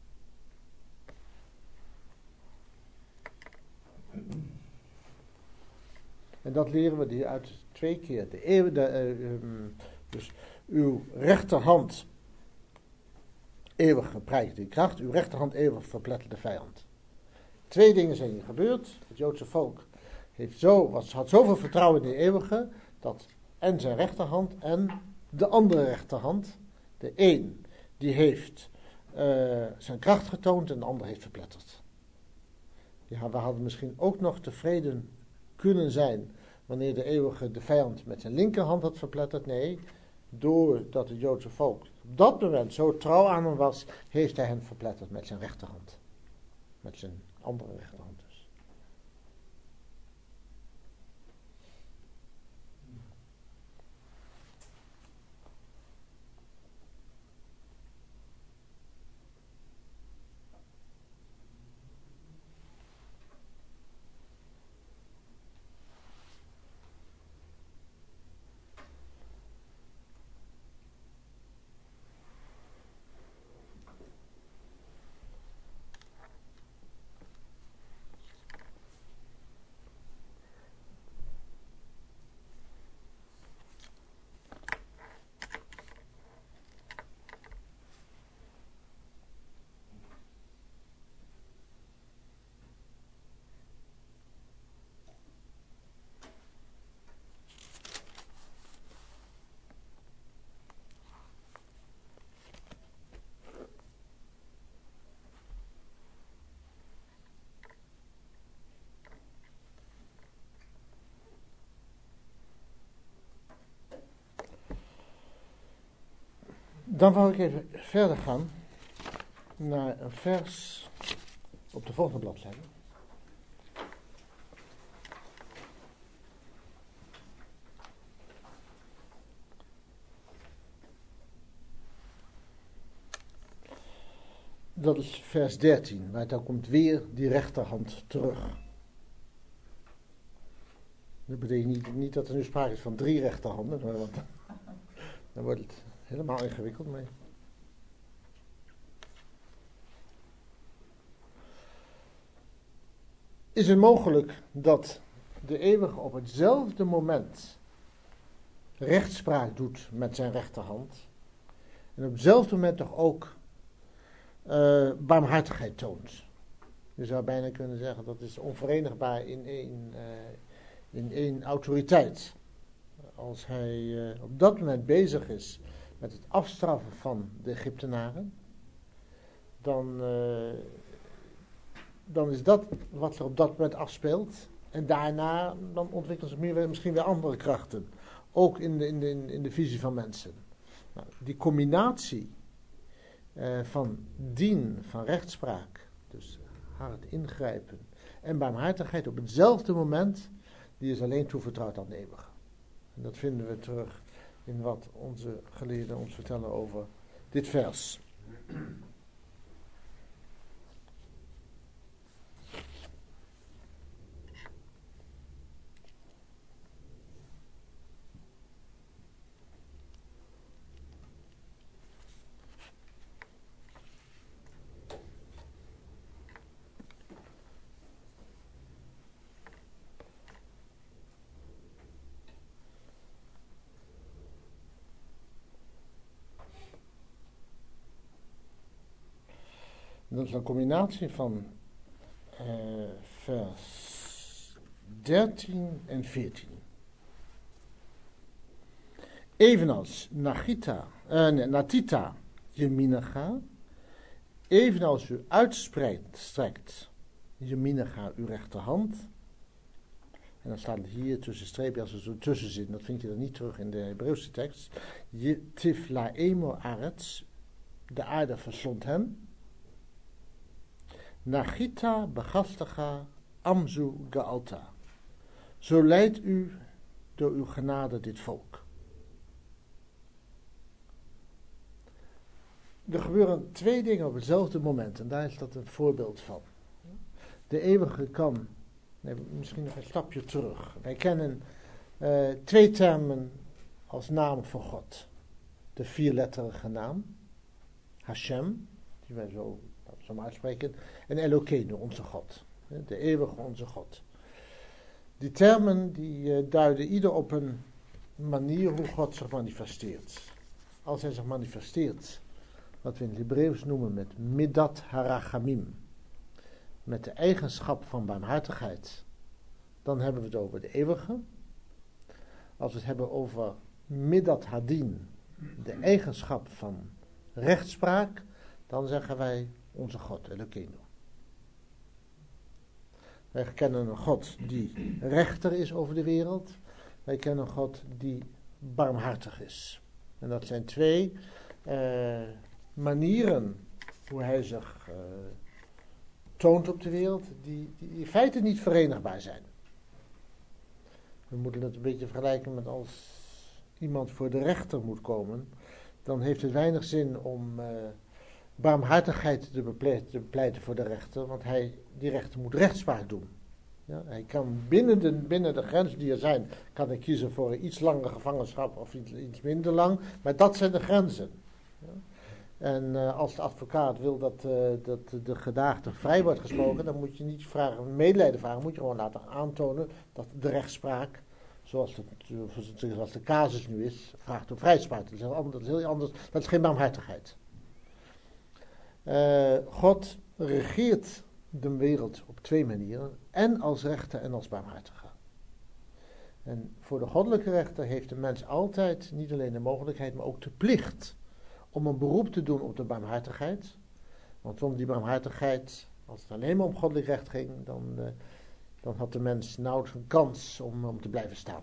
En dat leren we hier uit twee keer. De eeuw, de, uh, um, dus uw rechterhand eeuwig prijkt die kracht, uw rechterhand eeuwig verplettert de vijand. Twee dingen zijn hier gebeurd. Het Joodse volk heeft zo, was, had zoveel vertrouwen in de eeuwige, dat en zijn rechterhand en de andere rechterhand, de een die heeft uh, zijn kracht getoond en de ander heeft verpletterd. Ja, we hadden misschien ook nog tevreden kunnen zijn wanneer de eeuwige de vijand met zijn linkerhand had verpletterd. Nee, doordat het Joodse volk op dat moment zo trouw aan hem was, heeft hij hen verpletterd met zijn rechterhand. Met zijn andere rechterhand dus. Dan wil ik even verder gaan naar een vers op de volgende bladzijde. Dat is vers dertien, waar dan komt weer die rechterhand terug. Dat betekent niet, niet dat er nu sprake is van drie rechterhanden, maar want dan wordt het helemaal ingewikkeld mee. Is het mogelijk dat de eeuwige op hetzelfde moment rechtspraak doet met zijn rechterhand en op hetzelfde moment toch ook uh, barmhartigheid toont? Je zou bijna kunnen zeggen dat is onverenigbaar in één, uh, in één autoriteit. Als hij uh, op dat moment bezig is met het afstraffen van de Egyptenaren, dan, uh, dan is dat wat er op dat moment afspeelt. En daarna dan ontwikkelen zich meer, misschien weer andere krachten. Ook in de, in de, in de visie van mensen. Nou, die combinatie uh, van dien, van rechtspraak, dus hard ingrijpen, en barmhartigheid op hetzelfde moment, die is alleen toevertrouwd aan de eeuwige. En dat vinden we terug in wat onze geleerden ons vertellen over dit vers. Dat is een combinatie van uh, vers dertien en veertien. Evenals Nachita, uh, nee, Natita Jeminacha, evenals u uitstrekt Jeminacha uw rechterhand, En dan staat het hier tussen streepjes als een soort tussenzin. Dat vind je dan niet terug in de Hebreeuwse tekst. Tiflaemo arets, de aarde verslond hem. Nachita begastiga amzu gealta. Zo leidt u door uw genade dit volk. Er gebeuren twee dingen op hetzelfde moment. En daar is dat een voorbeeld van. De eeuwige kan... Nee, misschien nog een stapje terug. Wij kennen uh, twee termen als naam voor God. De vierletterige naam. Hashem, die wij zo, zo maar uitspreken. En Elokeinu, onze God. De eeuwige onze God. Die termen die uh, duiden ieder op een manier hoe God zich manifesteert. Als hij zich manifesteert, wat we in het Hebreeuws noemen met Midat Harachamim, met de eigenschap van barmhartigheid, dan hebben we het over de eeuwige. Als we het hebben over Midat Hadin, de eigenschap van rechtspraak, dan zeggen wij onze God, Elokeinu. Wij kennen een God die rechter is over de wereld. Wij kennen een God die barmhartig is. En dat zijn twee uh, manieren hoe hij zich uh, toont op de wereld, die, die in feite niet verenigbaar zijn. We moeten het een beetje vergelijken met als iemand voor de rechter moet komen, dan heeft het weinig zin om uh, barmhartigheid te bepleiten, te bepleiten voor de rechter, want hij, die rechter moet rechtspraak doen. Ja, hij kan binnen de, binnen de grenzen die er zijn, kan hij kiezen voor een iets langere gevangenschap of iets, iets minder lang, maar dat zijn de grenzen. Ja. En uh, als de advocaat wil dat, uh, dat de gedaagde vrij wordt gesproken, dan moet je niet vragen, medelijden vragen, moet je gewoon laten aantonen dat de rechtspraak, zoals de, zoals de casus nu is, vraagt om vrijspraak. Dat is heel anders, dat is, heel anders, dat is geen barmhartigheid. Uh, God regeert de wereld op twee manieren, en als rechter en als barmhartige. En voor de goddelijke rechter heeft de mens altijd niet alleen de mogelijkheid, maar ook de plicht om een beroep te doen op de barmhartigheid. Want zonder die barmhartigheid, als het alleen maar om goddelijk recht ging, dan, uh, dan had de mens nauwelijks een kans om, om te blijven staan.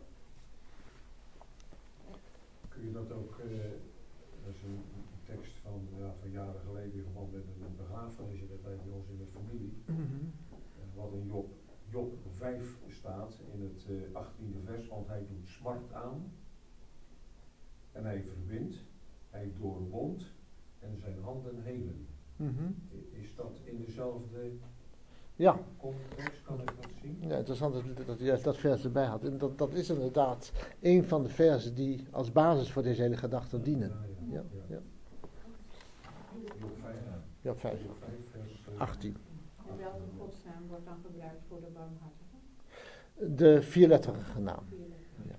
Kun je dat ook, uh, dat is een tekst van, ja, van jaren geleden in verband met een begrafenis bij ons in de familie. Mm-hmm. Uh, wat in Job, Job vijf staat in het uh, achttiende vers, want hij doet smart aan en hij verbindt. Hij doorwond en zijn handen helen. Mm-hmm. Is dat in dezelfde ja. context? Kan ik dat zien? Ja, interessant dat, dat je dat vers erbij had. En dat, dat is inderdaad een van de versen die als basis voor deze hele gedachte dienen. Ja, ja. ja. ja. Job vijf. Ja, vijf. vers achttien. En welke godsnaam wordt dan gebruikt voor de barmhartige? De vierletterige naam. Ja.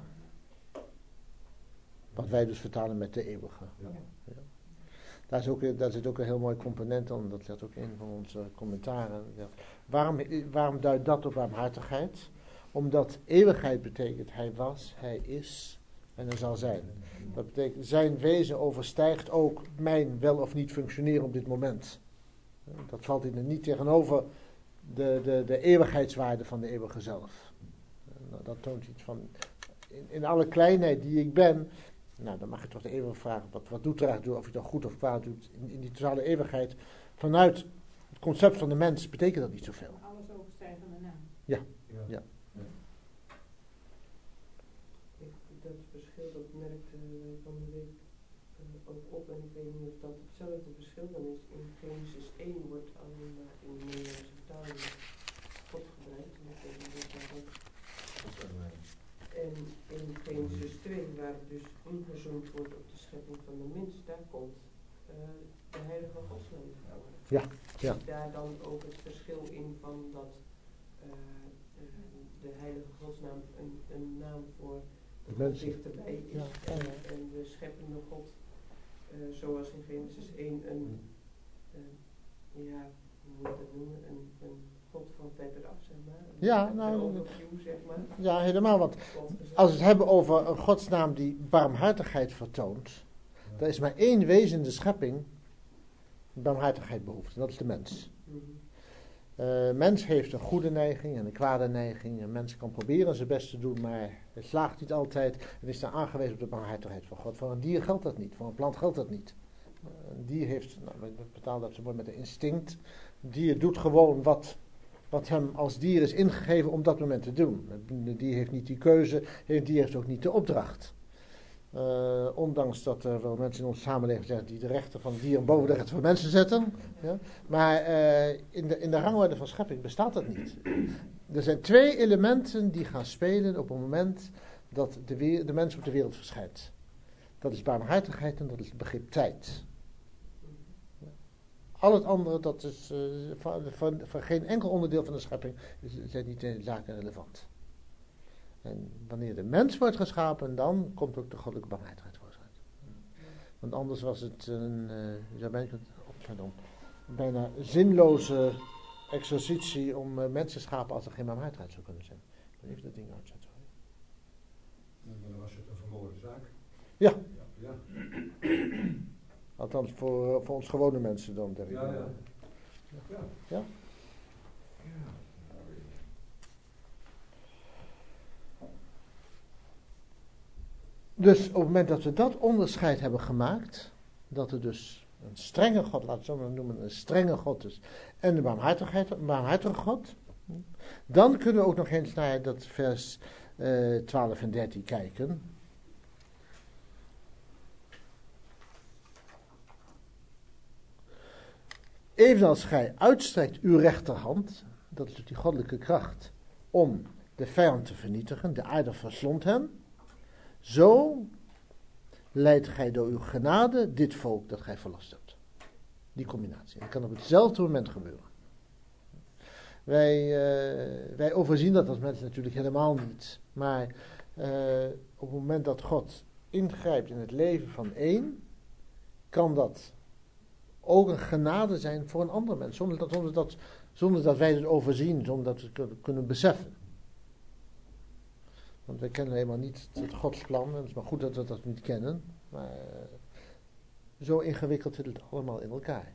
Wat wij dus vertalen met de eeuwige. Ja. Ja. Daar, is ook, daar zit ook een heel mooi component aan, dat zegt ook een van onze commentaren. Ja. Waarom, waarom duidt dat op barmhartigheid? Omdat eeuwigheid betekent hij was, hij is en er zal zijn. Dat betekent zijn wezen overstijgt ook mijn wel of niet functioneren op dit moment. Dat valt in niet tegenover de, de, de eeuwigheidswaarde van de eeuwige zelf. Dat toont iets van, in, in alle kleinheid die ik ben. Nou, dan mag je toch de eeuwige vragen, wat, wat doet er eigenlijk, of je het dan goed of kwaad doet, in, in die totale eeuwigheid. Vanuit het concept van de mens betekent dat niet zoveel. Alles overstijgende naam. Ja, ja. ja. ja. Ik, dat verschil, dat merkte wij van de week uh, ook op, en ik weet niet of dat hetzelfde verschil dan is. In Genesis één wordt alleen maar in de Nederlandse vertaling God gebruikt. En ik weet niet of dat ook... En in Genesis twee, waar het dus ingezoomd wordt op de schepping van de mens, daar komt uh, de heilige godsnaam voor. Ja, ja. Is daar dan ook het verschil in van dat uh, uh, de heilige godsnaam een, een naam voor de God dichterbij is, ja. en, en de scheppende God, uh, zoals in Genesis één, een, uh, ja, hoe moet je dat noemen, een, een God van verderaf, zeg maar. Ja, nou, overview, zeg maar. Ja, helemaal, want als we het hebben over een godsnaam die barmhartigheid vertoont, ja. Er is maar één wezen in de schepping die barmhartigheid behoeft, en dat is de mens. Mm-hmm. Uh, mens heeft een goede neiging en een kwade neiging. Een mens kan proberen zijn best te doen, maar het slaagt niet altijd. En is dan aangewezen op de barmhartigheid van God. Voor een dier geldt dat niet, voor een plant geldt dat niet. Uh, een dier heeft, nou, we betalen dat zo mooi met een instinct. Een dier doet gewoon wat, wat hem als dier is ingegeven om dat moment te doen. Een dier heeft niet die keuze, een dier heeft ook niet de opdracht. Uh, ondanks dat er wel mensen in onze samenleving zijn die de rechten van dieren boven de rechten van mensen zetten. Ja? Maar uh, in, de, in de rangorde van schepping bestaat dat niet. Er zijn twee elementen die gaan spelen op het moment dat de, weer, de mens op de wereld verschijnt. Dat is barmhartigheid en dat is het begrip tijd. Ja. Al het andere, dat is uh, voor, voor, voor geen enkel onderdeel van de schepping, zijn niet in zaken relevant. En wanneer de mens wordt geschapen, dan komt ook de goddelijke barmhartigheid vooruit. Want anders was het een uh, zou bijna, pardon, bijna zinloze exercitie om uh, mensen te schapen als er geen barmhartigheid zou kunnen zijn. Dan even dat ding uitzetten. Ja, maar dan was het een verloren zaak. Ja. Ja. Althans voor, voor ons gewone mensen dan. Denk ik. Ja, ja. Ja. Ja. Dus op het moment dat we dat onderscheid hebben gemaakt, dat er dus een strenge God, laten we het zo maar noemen, een strenge God is, en de barmhartigheid, een barmhartige God, dan kunnen we ook nog eens naar dat vers uh, twaalf en dertien kijken. Evenals gij uitstrekt uw rechterhand, dat is dus die goddelijke kracht, om de vijand te vernietigen, de aarde verslond hem. Zo leidt gij door uw genade dit volk dat gij verlost hebt. Die combinatie. Dat kan op hetzelfde moment gebeuren. Wij, uh, wij overzien dat als mensen natuurlijk helemaal niet. Maar uh, op het moment dat God ingrijpt in het leven van één, kan dat ook een genade zijn voor een ander mens. Zonder dat, zonder dat, zonder dat wij het overzien, zonder dat we het kunnen beseffen. Want wij kennen helemaal niet het Godsplan. En het is maar goed dat we dat niet kennen. Maar uh, zo ingewikkeld zit het allemaal in elkaar.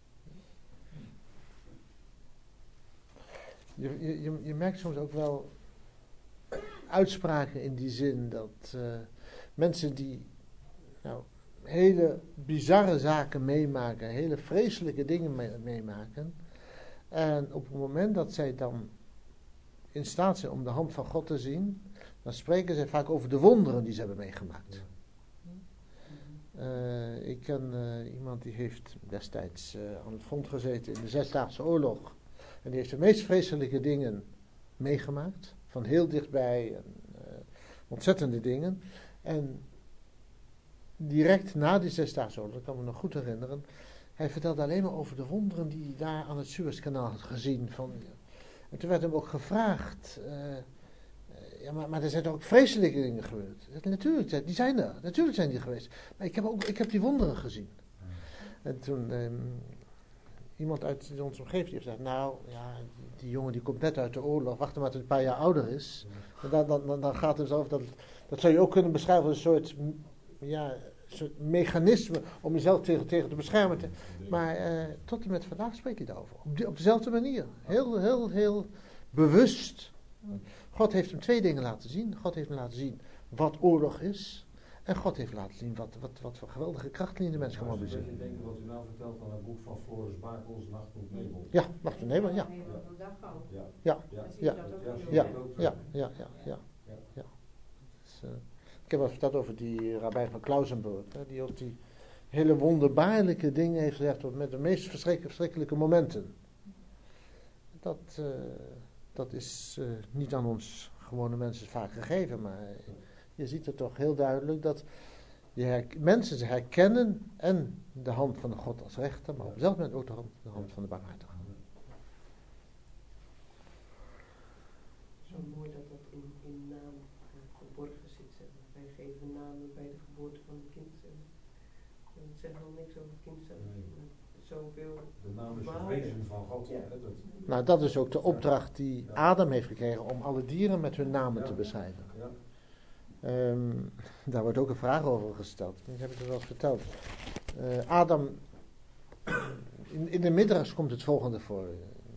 Je, je, je merkt soms ook wel uitspraken in die zin dat uh, mensen die nou, hele bizarre zaken meemaken, hele vreselijke dingen mee, meemaken. En op het moment dat zij dan in staat zijn om de hand van God te zien, dan spreken zij vaak over de wonderen die ze hebben meegemaakt. Uh, ik ken uh, iemand die heeft destijds uh, aan het front gezeten in de Zesdaagse Oorlog. En die heeft de meest vreselijke dingen meegemaakt. Van heel dichtbij. En, uh, ontzettende dingen. En direct na die Zesdaagse Oorlog, dat kan me nog goed herinneren. Hij vertelde alleen maar over de wonderen die hij daar aan het Suezkanaal had gezien. Van, en toen werd hem ook gevraagd. Uh, Ja, maar, maar er zijn toch ook vreselijke dingen gebeurd. Natuurlijk, die zijn er. Natuurlijk zijn die geweest. Maar ik heb ook ik heb die wonderen gezien. En toen um, iemand uit onze omgeving heeft gezegd, nou, ja, die, die jongen die komt net uit de oorlog, wacht maar tot hij een paar jaar ouder is. En dan, dan, dan, dan gaat het dus over, dat, dat zou je ook kunnen beschrijven als een soort, ja, een soort mechanisme om jezelf tegen, tegen te beschermen. Te, maar uh, tot en met vandaag spreek je daarover. Op, die, op dezelfde manier. Heel, heel, heel bewust. God heeft hem twee dingen laten zien. God heeft hem laten zien wat oorlog is. En God heeft laten zien wat, wat, wat voor geweldige krachten in de mens kan mobiliseren. Ik denk wat u nou vertelt aan het boek van Floris Bakels, Nacht op Nebel. Ja, Nacht op Nebel, ja. Ja, ja, ja, ja, ja, ja, ja, ja, ja. Dus, uh, ik heb wat verteld over die rabbijn van Klausenburg, hè, die ook die hele wonderbaarlijke dingen heeft gezegd met de meest verschrikkelijke, verschrikkelijke momenten. Dat, uh, dat is uh, niet aan ons gewone mensen vaak gegeven, maar je ziet er toch heel duidelijk dat je her- mensen ze herkennen en de hand van de God als rechter, maar op hetzelfde moment ook de hand, de hand van de barmhartige. Zo mooi dat dat in, in naam uh, verborgen zit. Zeg maar. Wij geven namen bij de geboorte van een kind. En dat zegt wel niks over het kind zelf. Nee. Zoveel de naam is verwezen van God. Ja. Hè, dat. Nou, dat is ook de opdracht die Adam heeft gekregen om alle dieren met hun namen ja. te beschrijven. Ja. Um, daar wordt ook een vraag over gesteld. Dat heb ik er wel eens verteld. Uh, Adam, in, in de Midrash komt het volgende voor.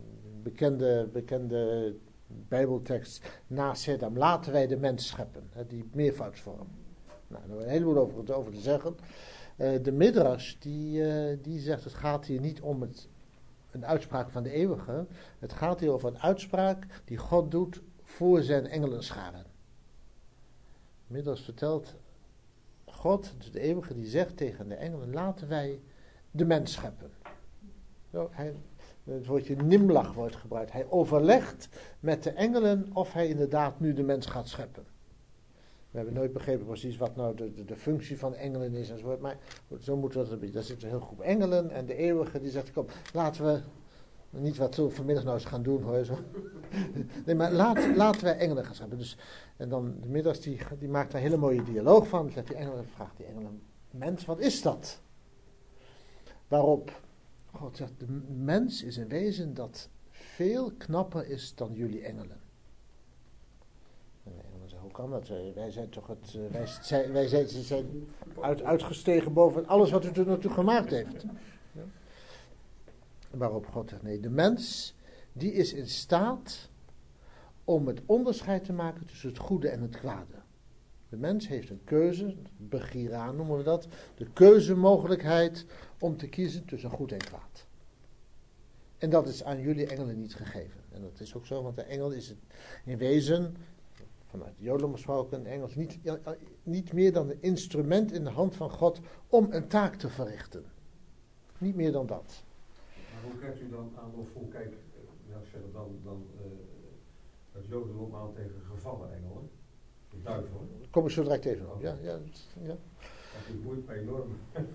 bekende, bekende Bijbeltekst na Sedam. Laten wij de mens scheppen. Hè, die meervoudsvorm. Nou, daar is een heleboel over, over te zeggen. Uh, de Midrash, die, uh, die zegt, het gaat hier niet om het, een uitspraak van de eeuwige. Het gaat hier over een uitspraak die God doet voor zijn engelenscharen. Midrash vertelt, God, dus de eeuwige, die zegt tegen de engelen, laten wij de mens scheppen. Zo, hij, het woordje nimlach wordt gebruikt. Hij overlegt met de engelen of hij inderdaad nu de mens gaat scheppen. We hebben nooit begrepen precies wat nou de, de, de functie van engelen is enzovoort. Maar zo moeten we dat een beetje. Daar zit een heel groep engelen en de eeuwige die zegt, kom, laten we, niet wat we vanmiddag nou eens gaan doen hoor. Zo. Nee, maar laat, laten wij engelen gaan scheppen. Dus, en dan de middags, die, die maakt daar een hele mooie dialoog van. Zegt die engelen, vraagt die engelen, mens, wat is dat? Waarop God zegt, de mens is een wezen dat veel knapper is dan jullie engelen. En de engelen zeggen, hoe kan dat? Wij zijn toch het, wij zijn, wij zijn, ze zijn uit, uitgestegen boven alles wat u tot nu toe gemaakt heeft. Ja. Waarop God zegt, nee, de mens, die is in staat om het onderscheid te maken tussen het goede en het kwade. De mens heeft een keuze, begira noemen we dat, de keuzemogelijkheid om te kiezen tussen goed en kwaad. En dat is aan jullie engelen niet gegeven. En dat is ook zo, want de engel is het in wezen, vanuit het Jodendom gesproken, de engel is niet, niet meer dan een instrument in de hand van God om een taak te verrichten. Niet meer dan dat. Maar hoe kijkt u dan aan, of hoe kijkt nou, zeg dan, dan uh, het Jodendom aan tegen gevallen engelen? De duivel. Daar kom ik zo direct even op. Ja, ja, ja. Dat boeit mij enorm.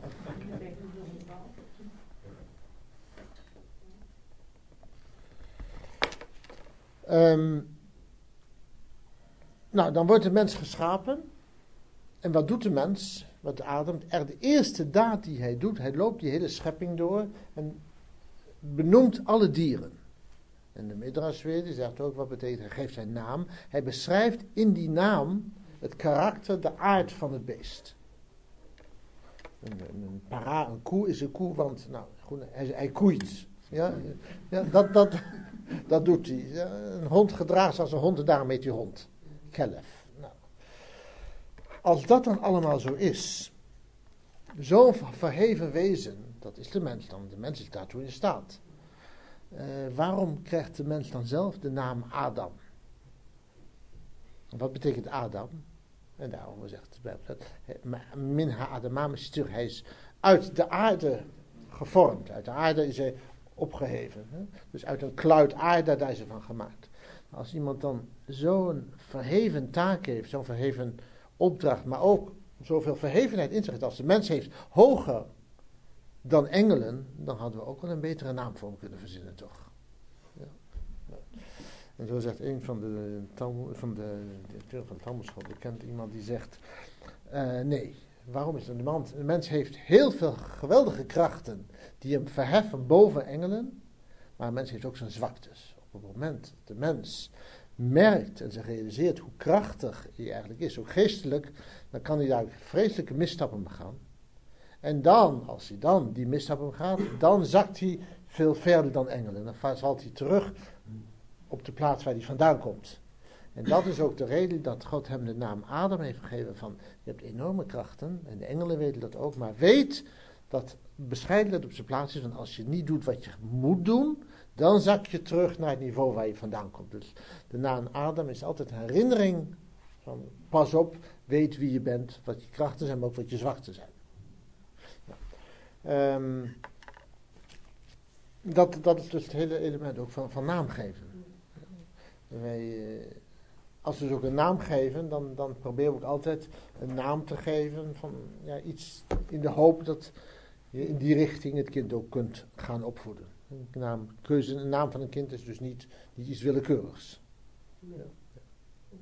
um, nou, dan wordt de mens geschapen. En wat doet de mens? Wat ademt er? De eerste daad die hij doet, hij loopt die hele schepping door en benoemt alle dieren. En de Midrash weer, die zegt ook wat betekent, hij geeft zijn naam. Hij beschrijft in die naam het karakter, de aard van het beest. Een, een para, een koe is een koe, want nou, goed, hij, hij koeit. Ja, ja, dat, dat, dat doet hij. Ja, een hond gedraagt als een hond en daarom heet hij hond. Kelef. Nou. Als dat dan allemaal zo is, zo'n verheven wezen, dat is de mens dan. De mens is daartoe in staat. Uh, waarom krijgt de mens dan zelf de naam Adam? Wat betekent Adam? En daarover zegt de Bijbel dat minha Adamam is terug. Hij is uit de aarde gevormd. Uit de aarde is hij opgeheven. Hè? Dus uit een kluit aarde, daar is hij van gemaakt. Als iemand dan zo'n verheven taak heeft, zo'n verheven opdracht, maar ook zoveel verhevenheid in zich heeft als de mens heeft, hoger dan engelen, dan hadden we ook wel een betere naam voor hem kunnen verzinnen, toch? Ja. Ja. En zo zegt een van de van de directeur van de Talmudschool, bekend iemand die zegt, uh, nee, waarom is dat? De, man, de mens heeft heel veel geweldige krachten die hem verheffen boven engelen, maar de mens heeft ook zijn zwaktes. Op het moment dat de mens merkt en zich realiseert hoe krachtig hij eigenlijk is, ook geestelijk, dan kan hij daar vreselijke misstappen begaan. En dan, als hij dan die misstappen begaat, dan zakt hij veel verder dan engelen. Dan valt hij terug op de plaats waar hij vandaan komt. En dat is ook de reden dat God hem de naam Adam heeft gegeven van, je hebt enorme krachten, en de engelen weten dat ook, maar weet dat bescheidenheid op zijn plaats is, van als je niet doet wat je moet doen, dan zak je terug naar het niveau waar je vandaan komt. Dus de naam Adam is altijd een herinnering van, pas op, weet wie je bent, wat je krachten zijn, maar ook wat je zwakten zijn. Um, dat, dat is dus het hele element ook van, van naam geven. Wij, uh, als we dus ook een naam geven, dan, dan proberen we ook altijd een naam te geven van ja, iets in de hoop dat je in die richting het kind ook kunt gaan opvoeden. Een naam, keuze, een naam van een kind is dus niet, niet iets willekeurigs. Ja. Ja.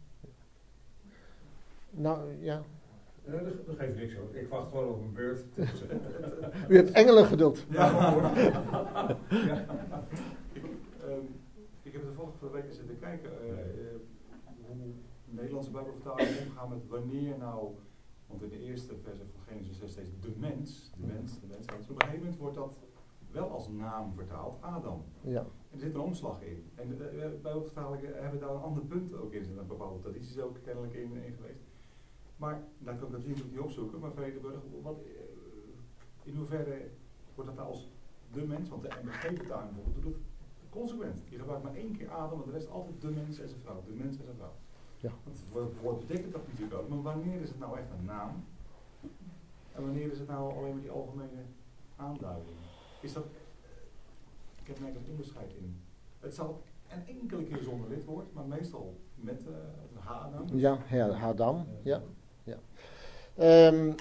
Nou, ja. Nee, dat, dat geeft niks hoor. Ik wacht gewoon op mijn beurt. U hebt engelen geduld. Ja, hoor. Ja. Ik, um, ik heb de vorige weken zitten kijken uh, uh, hoe Nederlandse Bijbelvertalingen omgaan met wanneer nou, want in de eerste versie van Genesis zes steeds de mens, de mens, de mens. Dus op een gegeven moment wordt dat wel als naam vertaald Adam. Ja. En er zit een omslag in. En uh, bij de vertalingen hebben daar een ander punt ook in. Er zijn bepaalde tradities ook kennelijk in, in geweest. Maar, daar kan ik dat natuurlijk niet opzoeken, maar Vredenburg, wat, uh, in hoeverre wordt dat nou als de mens, want de M B G-vertaling bijvoorbeeld doet het consequent. Je gebruikt maar één keer Adam, maar de rest altijd de mens en zijn vrouw. De mens en zijn vrouw. Ja. Want het woord betekent dat natuurlijk ook, maar wanneer is het nou echt een naam? En wanneer is het nou alleen maar die algemene aanduiding? Is dat, ik heb er een onderscheid in. Het zal een enkele keer zonder lidwoord, maar meestal met uh, een H-naam. Ja, ja, Hadam. Ja. Ja. Um,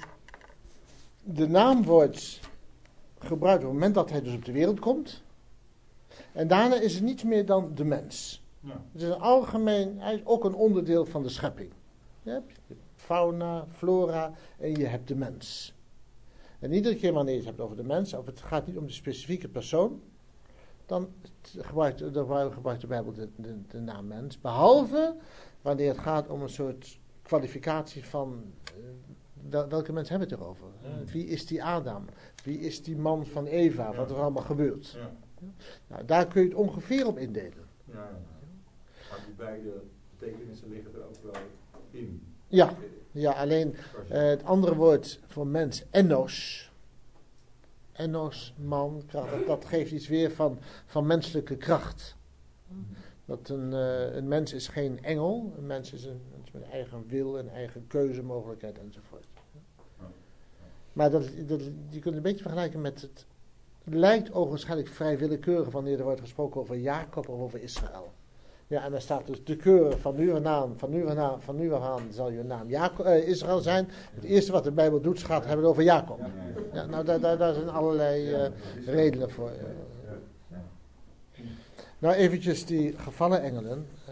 de naam wordt gebruikt op het moment dat hij dus op de wereld komt. En daarna is het niets meer dan de mens. Ja. Het is een algemeen, hij is ook een onderdeel van de schepping. Je hebt fauna, flora en je hebt de mens. En iedere keer wanneer je het hebt over de mens, of het gaat niet om de specifieke persoon, dan gebruikt, dan gebruikt de Bijbel de, de, de naam mens. Behalve wanneer het gaat om een soort kwalificatie van uh, welke mens hebben we het erover? Uh, wie is die Adam? Wie is die man van Eva? Wat er allemaal gebeurt? Ja. Nou, daar kun je het ongeveer op indelen. Ja, ja. Maar die beide betekenissen liggen er ook wel in. Ja, ja alleen uh, het andere woord voor mens, enos. Enos, man, kracht, dat, dat geeft iets weer van, van menselijke kracht. Dat een, uh, een mens is geen engel, een mens is een mens met eigen wil en eigen keuzemogelijkheid enzovoort. Maar dat, dat, je kunt het een beetje vergelijken met het, het lijkt ogenschijnlijk vrij willekeurig wanneer er wordt gesproken over Jacob of over Israël. Ja, en dan staat dus de keuren van nu af aan, van nu af aan, van nu af aan zal je naam Jacob, uh, Israël zijn. Het eerste wat de Bijbel doet, gaat hebben over Jacob. Ja, nou, daar, daar, daar zijn allerlei uh, redenen voor. Uh. Nou, eventjes die gevallen engelen. Uh,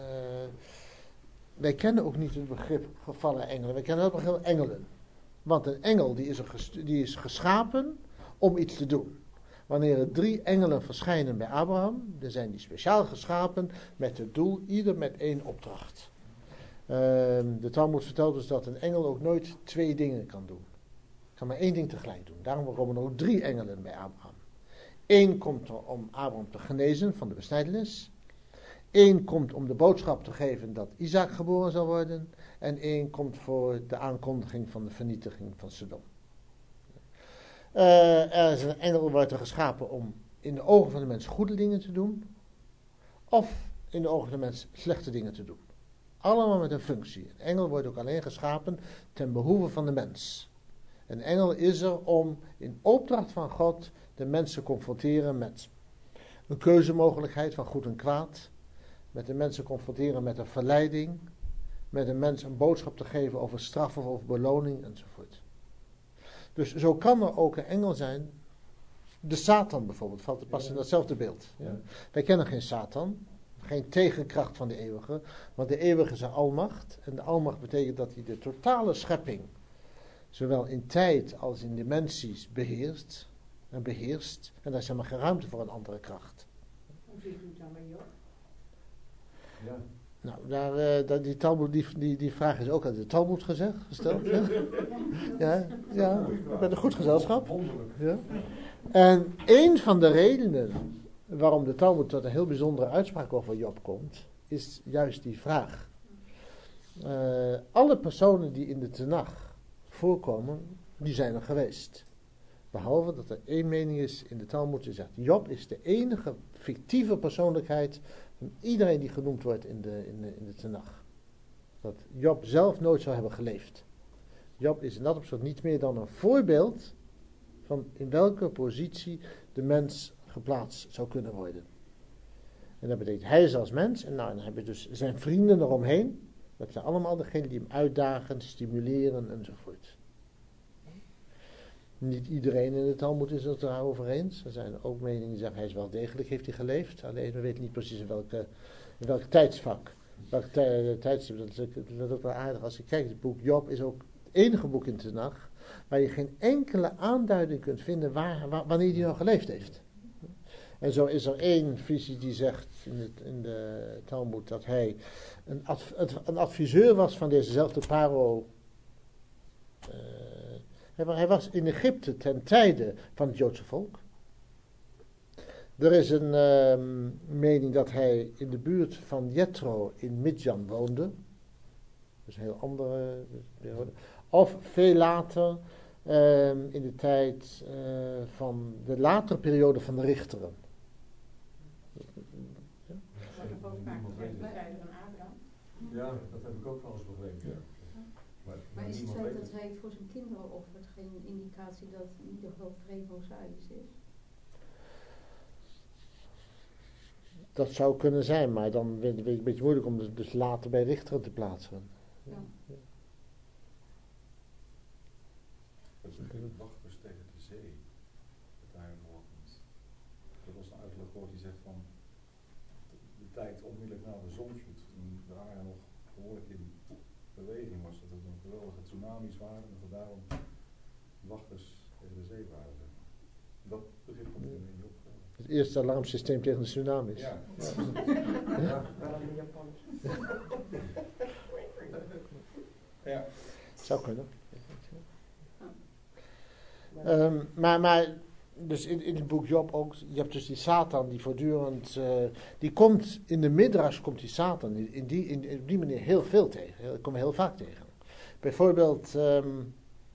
wij kennen ook niet het begrip gevallen engelen. Wij kennen wel het begrip engelen. Want een engel die is, er gestu- die is geschapen om iets te doen. Wanneer er drie engelen verschijnen bij Abraham, dan zijn die speciaal geschapen met het doel, ieder met één opdracht. Uh, de Talmud vertelt dus dat een engel ook nooit twee dingen kan doen. Kan maar één ding tegelijk doen. Daarom komen er ook drie engelen bij Abraham. Eén komt er om Abraham te genezen van de besnijdenis. Eén komt om de boodschap te geven dat Isaac geboren zal worden. En één komt voor de aankondiging van de vernietiging van Sodom. Uh, er is een engel wordt er geschapen om in de ogen van de mens goede dingen te doen. Of in de ogen van de mens slechte dingen te doen. Allemaal met een functie. Een engel wordt ook alleen geschapen ten behoeve van de mens. Een engel is er om in opdracht van God de mens te confronteren met een keuzemogelijkheid van goed en kwaad. Met de mensen confronteren met een verleiding. Met een mens een boodschap te geven over straf of over beloning enzovoort. Dus zo kan er ook een engel zijn. De Satan bijvoorbeeld, valt te passen in datzelfde beeld. Ja. Wij kennen geen Satan, geen tegenkracht van de eeuwige, want de eeuwige is een almacht. En de almacht betekent dat hij de totale schepping, zowel in tijd als in dimensies, beheerst en beheerst. En daar is helemaal geen ruimte voor een andere kracht. Hoe zit u dan met Job? Ja. Nou, daar, uh, daar, die, Talmud, die, die, die vraag is ook uit de Talmud gezegd, gesteld. Ja, ja, ja ik ben een goed gezelschap. Ja. En een van de redenen waarom de Talmud tot een heel bijzondere uitspraak over Job komt, is juist die vraag. Uh, alle personen die in de Tenach voorkomen, die zijn er geweest. Behalve dat er één mening is in de Talmud die zegt, Job is de enige fictieve persoonlijkheid van iedereen die genoemd wordt in de, in de, in de Tenach. Dat Job zelf nooit zou hebben geleefd. Job is in dat opzicht niet meer dan een voorbeeld van in welke positie de mens geplaatst zou kunnen worden. En dat betekent, hij is als mens, en nou, dan heb je dus zijn vrienden eromheen. Dat zijn allemaal degenen die hem uitdagen, stimuleren enzovoort. Niet iedereen in de Talmud is het daarover eens. Er zijn ook meningen die zeggen, hij is wel degelijk, heeft hij geleefd. Alleen we weten niet precies in welke, in welk tijdsvak. Welke tij, tijdstip, dat is, ook, dat is ook wel aardig. Als je kijkt, het boek Job is ook het enige boek in de Tenach waar je geen enkele aanduiding kunt vinden waar, waar, wanneer hij nou geleefd heeft. En zo is er één visie die zegt in, het, in de Talmud dat hij een, adv, een adviseur was van dezezelfde Paro. Uh, hij was in Egypte ten tijde van het Joodse volk. Er is een uh, mening dat hij in de buurt van Jethro in Midjan woonde. Dat is een heel andere periode. Of veel later, uh, in de tijd uh, van de latere periode van de richteren. Wordt er ook vaak gezegd, de tijden van Abraham. Ja, dat heb ik ook wel eens begrepen. Ja. Maar, maar, Maar is het niemand feit weet dat hij het voor zijn kinderen offert geen indicatie dat het in ieder geval pre-Mozaisch is? Dat zou kunnen zijn, maar dan vind ik het een beetje moeilijk om het dus later bij richteren te plaatsen. Ja. Ja. Dat is natuurlijk wachters tegen de zee. Dat daar voorkomt. Dat was een uitleg hoort die zegt van de, de tijd onmiddellijk na de zonvloed, toen de aarde nog behoorlijk in beweging was, dat er nog geweldige tsunamis waren en dat er daarom wachters tegen de zee waren. Zeg maar. Dat begrip komt er in op. Het eerste alarmsysteem tegen de tsunamis. Ja. Ja. Ja. Wel in Japans. Ja. Zou kunnen. Maar, Um, maar, maar, dus in, in het boek Job ook, je hebt dus die Satan die voortdurend, uh, die komt, in de Midrash komt die Satan in, in, die, in, in die manier heel veel tegen, heel, kom heel vaak tegen. Bijvoorbeeld, um,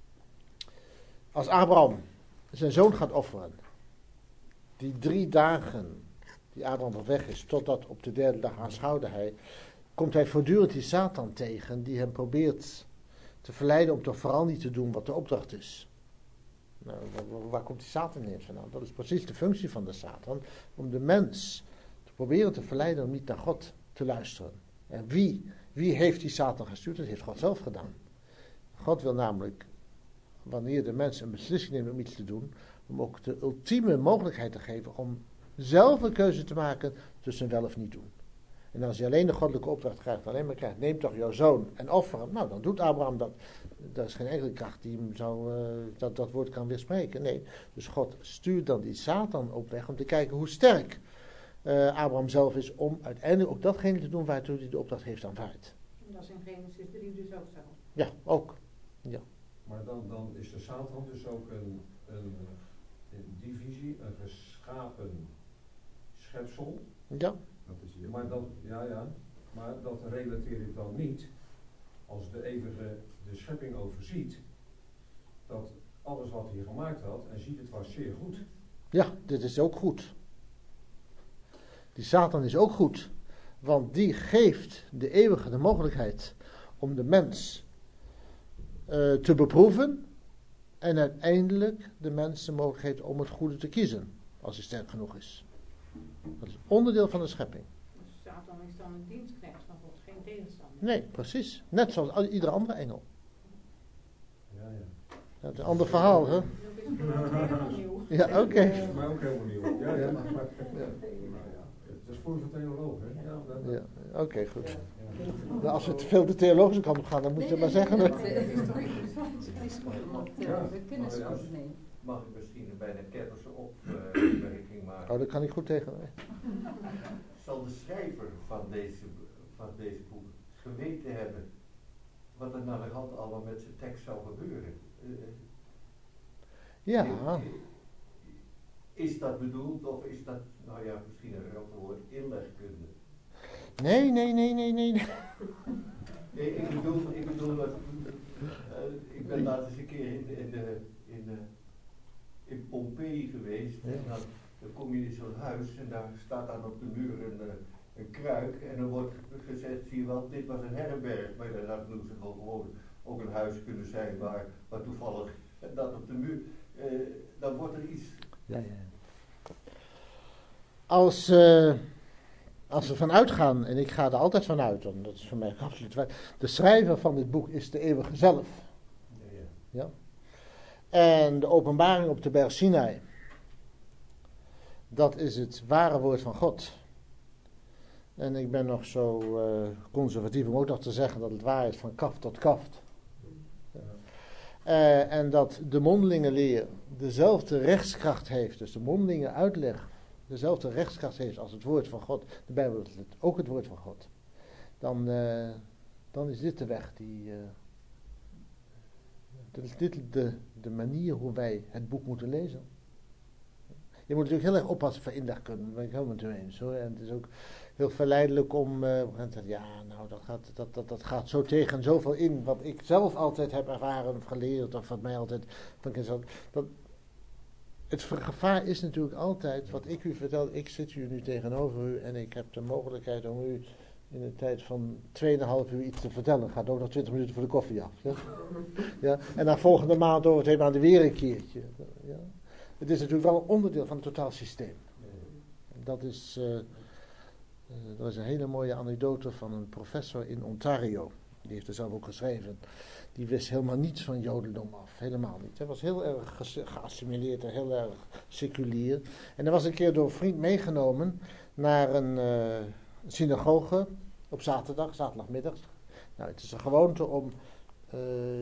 als Abraham zijn zoon gaat offeren, die drie dagen die Abraham op weg is, totdat op de derde dag aanschouwde hij, komt hij voortdurend die Satan tegen, die hem probeert te verleiden om toch vooral niet te doen wat de opdracht is. Nou, waar, waar komt die Satan ineens vandaan? Dat is precies de functie van de Satan, om de mens te proberen te verleiden om niet naar God te luisteren. En wie, wie heeft die Satan gestuurd? Dat heeft God zelf gedaan. God wil namelijk, wanneer de mens een beslissing neemt om iets te doen, om ook de ultieme mogelijkheid te geven om zelf een keuze te maken tussen wel of niet doen. En als je alleen de goddelijke opdracht krijgt, alleen maar krijgt, neem toch jouw zoon en offer hem. Nou, dan doet Abraham dat. Er is geen enkele kracht die hem zou, uh, dat, dat woord kan weerspreken. Nee, dus God stuurt dan die Satan op weg om te kijken hoe sterk uh, Abraham zelf is om uiteindelijk ook datgene te doen waartoe hij de opdracht heeft aanvaard. En dat is in Genesis drie dus ook zo. Ja, ook. Ja. Maar dan, dan is de Satan dus ook een, een, een divisie, een geschapen schepsel. Ja. Dat is hier. Maar dat, ja, ja, maar dat relateer ik dan niet, als de eeuwige de schepping overziet, dat alles wat hij gemaakt had, en ziet het was zeer goed. Ja, dit is ook goed. Die Satan is ook goed, want die geeft de eeuwige de mogelijkheid om de mens uh, te beproeven en uiteindelijk de mens de mogelijkheid om het goede te kiezen, als hij sterk genoeg is. Dat is onderdeel van de schepping. Dus Satan is dan een dienstknecht van God, geen tegenstander. Nee, precies. Net zoals al, iedere andere engel. Ja, ja. Dat is een ander verhaal, hè? Dat is helemaal nieuw. Ja, oké. Okay. Dat is mij ook helemaal nieuw. Ja, ja, maar, maar ja. Nou, ja. Het is voor een theoloog, hè? Ja, dat, Ja, oké, okay, goed. ja. Nou, als we te veel de theologische kant op gaan, dan moet je Nee, maar nee, zeggen. nee, hè? nee, het is toch interessant. Het is goed om wat uh, kennis Ja. over te nemen. Mag ik misschien een bijna kermische opmerking maken? Oh, dat kan ik goed tegen. Hè? Zal de schrijver van deze, van deze boek geweten hebben wat er naar de hand allemaal met zijn tekst zou gebeuren? Uh, Ja. Is dat bedoeld of is dat, nou ja, misschien een groot woord, inlegkunde? Nee, nee, nee, nee, nee. nee. Ik, ik bedoel, ik bedoel dat, uh, ik ben laatst eens een keer in, in, de, in, de, in Pompeii geweest. Ja. En dan, dan kom je in zo'n huis en daar staat dan op de muur een, een kruik. En dan wordt gezegd, zie je wel, dit was een herberg. Maar dat had natuurlijk gewoon ook een huis kunnen zijn waar, waar toevallig dat op de muur. Uh, dan wordt er iets. Ja, ja. Als, uh, als we vanuit gaan, en ik ga er altijd vanuit, want dat is voor mij absoluut waar. De schrijver van dit boek is de eeuwige zelf. Ja, ja. Ja. En de openbaring op de berg Sinai, dat is het ware woord van God. En ik ben nog zo uh, conservatief om ook nog te zeggen dat het waar is van kaft tot kaft. Uh, en dat de mondelinge leer dezelfde rechtskracht heeft, dus de mondelinge uitleg dezelfde rechtskracht heeft als het woord van God, de Bijbel is het ook het woord van God, dan, uh, dan is dit de weg die, uh, dan is dit de, de manier hoe wij het boek moeten lezen. je moet natuurlijk heel erg oppassen voor indagkunde, dat ben ik helemaal met u eens hoor. En het is ook heel verleidelijk om, uh, ja nou dat gaat, dat, dat, dat gaat zo tegen zoveel in, wat ik zelf altijd heb ervaren of geleerd, of wat mij altijd, dat, het gevaar is natuurlijk altijd, wat ik u vertel, ik zit hier nu tegenover u en ik heb de mogelijkheid om u in een tijd van tweeënhalf uur iets te vertellen. Gaat ook nog twintig minuten voor de koffie af. Ja? Ja? En dan volgende maand over twee maanden weer een keertje. Ja? Het is natuurlijk wel een onderdeel van het totaal systeem. Dat is, uh, uh, er is een hele mooie anekdote van een professor in Ontario. Die heeft er zelf ook geschreven. Die wist helemaal niets van jodendom af. Helemaal niet. Hij was heel erg ge- geassimileerd en heel erg seculier. En hij was een keer door een vriend meegenomen naar een uh, synagoge op zaterdag, zaterdagmiddag. Nou, het is een gewoonte om uh,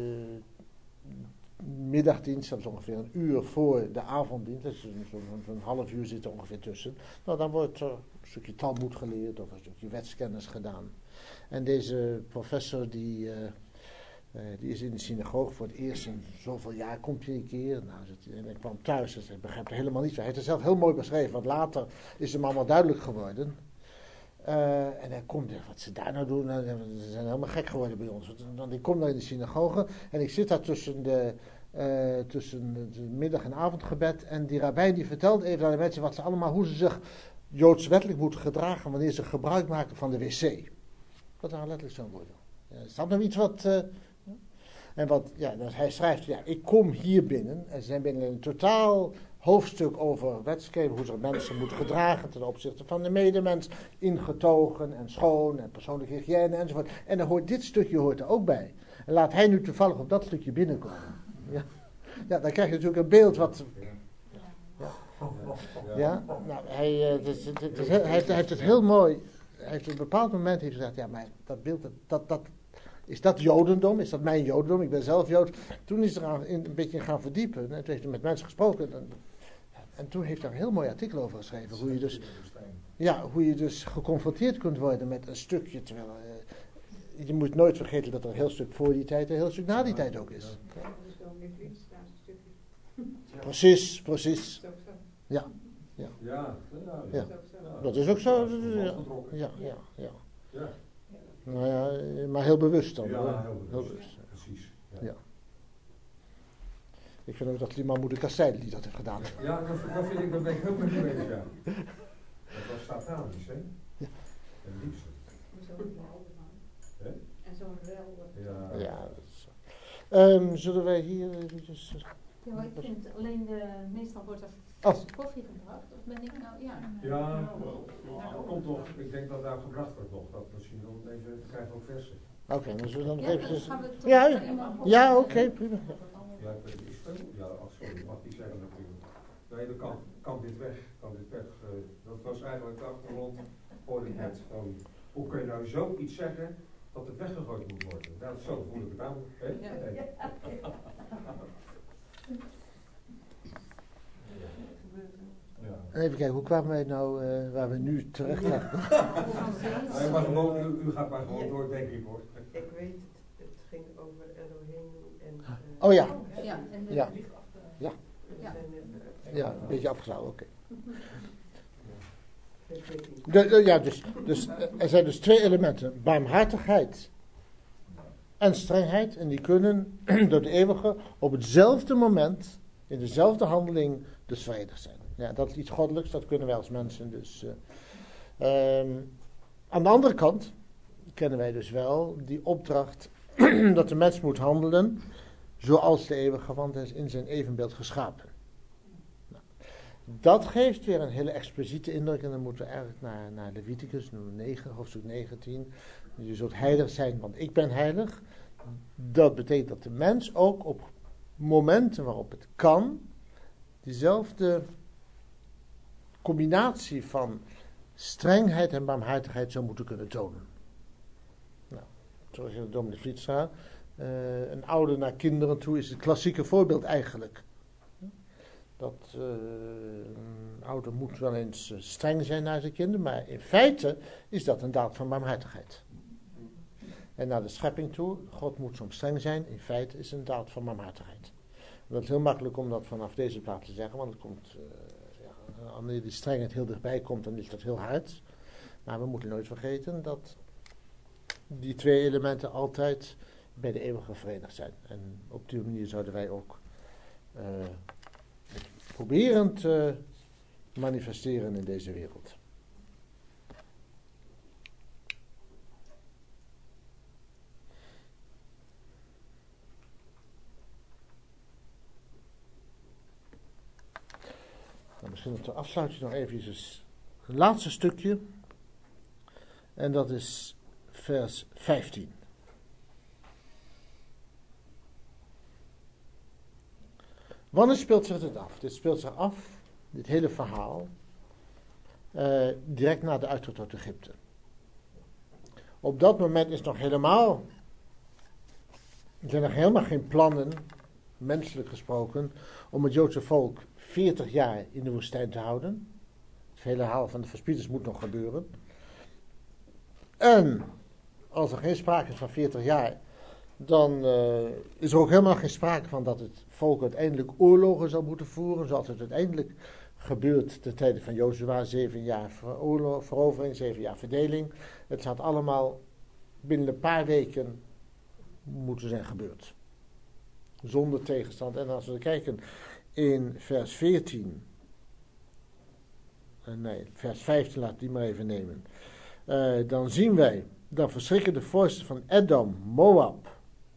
middagdienst, dat is ongeveer een uur voor de avonddienst, dus zo'n zo, zo half uur zit er ongeveer tussen. Nou, dan wordt er een stukje Talmud geleerd of een stukje wetskennis gedaan. En deze professor die, uh, uh, die is in de synagoge voor het eerst in zoveel jaar, komt hij een keer. Nou, en hij kwam thuis en hij begrijpt er helemaal niets van. Hij heeft het zelf heel mooi beschreven, want later is hem allemaal duidelijk geworden. Uh, en hij komt, wat ze daar nou doen, nou, ze zijn helemaal gek geworden bij ons. Want ik kom daar in de synagoge en ik zit daar tussen de, uh, tussen de middag- en avondgebed. En die rabbijn die vertelt even aan de mensen wat ze allemaal, hoe ze zich joods wettelijk moeten gedragen wanneer ze gebruik maken van de wc. Dat waren letterlijk zo'n woorden. Ja, is dat nog iets wat... Uh, en wat, ja, dus hij schrijft, ja, ik kom hier binnen en ze zijn binnen een totaal hoofdstuk over wetgeving, hoe zich mensen moeten gedragen ten opzichte van de medemens, ingetogen en schoon en persoonlijke hygiëne enzovoort. En dan hoort dit stukje hoort er ook bij. En laat hij nu toevallig op dat stukje binnenkomen. Ja, ja dan krijg je natuurlijk een beeld wat... Ja, ja? Nou, hij, uh, dus, het, het is, hij, heeft, hij heeft het heel mooi... Hij heeft op een bepaald moment heeft gezegd, ja, maar dat beeld, dat, dat, is dat jodendom? Is dat mijn jodendom? Ik ben zelf Joods. Toen is er in, een beetje gaan verdiepen. En toen heeft hij met mensen gesproken. En, en toen heeft hij een heel mooi artikel over geschreven. Hoe je dus, ja, hoe je dus geconfronteerd kunt worden met een stukje. Terwijl, uh, je moet nooit vergeten dat er een heel stuk voor die tijd en een heel stuk na die tijd ook is. Ja, dat is wel meer links, daar is een stukje. Precies, precies. Ja. Ja. Ja, ja, ja. ja. Dat is ook zo. Ja, ja, ja. ja. ja. Nou ja, maar heel bewust dan. Ja, hoor. heel bewust. Heel bewust. Precies. Ja. Ja. Ik vind ook dat die man moet kastijden die dat heeft gedaan. Ja, dat, dat vind ik, dat ben ik heel met je eens, ja. Dat was satanisch, hè? Ja. Het liefste. Zo'n rel ervan. Hè? En zo'n rel. Ja. Ja, dat is zo. Um, zullen wij hier eventjes... Uh, Ja, maar ik vind alleen de, meestal wordt er Oh. koffie gebracht, of ben ik nou, ja. Ja, dat komt toch. Ik denk dat daar gebracht wordt nog. Dat misschien om even te krijgen ook versen. Oké, okay, dan zullen we dan Ja, nog dan eventjes... gaan we toch Ja, naar iemand op- ja oké, okay, prima. Ja, ik weet het, is het ja, ach, sorry, mag niet zeggen natuurlijk. Nee, dan kan, kan dit weg. Kan dit weg. Uh, dat was eigenlijk de achtergrond, hoorde ik net. Van, hoe kun je nou zoiets zeggen dat het weggegooid moet worden? Nou, zo voel ik het aan. Hè? Ja. Nee. Even kijken, hoe kwamen wij nou, uh, waar we nu terecht gaan? Nee, maar gewoon, u, u gaat maar gewoon door, denk ik hoor. Ik weet het, het ging over Elohim en... Uh, oh ja. Ja, en de Ja. Ja. Ja. Ja, een beetje afgezouden, oké. Okay. De, ja, dus, dus uh, er zijn dus twee elementen. Barmhartigheid en strengheid. En die kunnen door de eeuwige op hetzelfde moment, in dezelfde handeling, dus vredig zijn. Ja, dat is iets goddelijks, dat kunnen wij als mensen dus. Uh, um, aan de andere kant kennen wij dus wel die opdracht dat de mens moet handelen zoals de eeuwige, want hij is in zijn evenbeeld geschapen. Nou, dat geeft weer een hele expliciete indruk en dan moeten we eigenlijk naar, naar Leviticus nummer negen, hoofdstuk negentien. Je zult heilig zijn, want ik ben heilig. Dat betekent dat de mens ook op momenten waarop het kan, diezelfde combinatie van strengheid en barmhartigheid zou moeten kunnen tonen. Nou, zoals in de dominee Vlietstra, uh, een ouder naar kinderen toe is het klassieke voorbeeld eigenlijk. Dat uh, een ouder moet wel eens streng zijn naar zijn kinderen, maar in feite is dat een daad van barmhartigheid. En naar de schepping toe, God moet soms streng zijn, in feite is het een daad van barmhartigheid. En dat is heel makkelijk om dat vanaf deze plaats te zeggen, want het komt... Uh, wanneer die strengheid heel dichtbij komt, dan is dat heel hard. Maar we moeten nooit vergeten dat die twee elementen altijd bij de eeuwige verenigd zijn. En op die manier zouden wij ook uh, proberen te manifesteren in deze wereld. Nou, misschien ter afsluiting nog even een laatste stukje. En dat is vers vijftien. Wanneer speelt zich dit af? Dit speelt zich af, dit hele verhaal, uh, direct na de uittocht uit Egypte. Op dat moment is nog helemaal, zijn er helemaal geen plannen, menselijk gesproken, om het Joodse volk veertig jaar in de woestijn te houden. Het hele verhaal van de verspieders moet nog gebeuren. En als er geen sprake is van veertig jaar, dan uh, is er ook helemaal geen sprake van dat het volk uiteindelijk oorlogen zal moeten voeren, zoals het uiteindelijk gebeurt ten tijde van Jozua, zeven jaar veroorlog, verovering, zeven jaar verdeling. Het gaat allemaal binnen een paar weken moeten zijn gebeurd. Zonder tegenstand. En als we kijken in vers veertien, uh, nee, vers vijftien, laat die maar even nemen. Uh, dan zien wij, dan verschrikken de vorsten van Edom, Moab.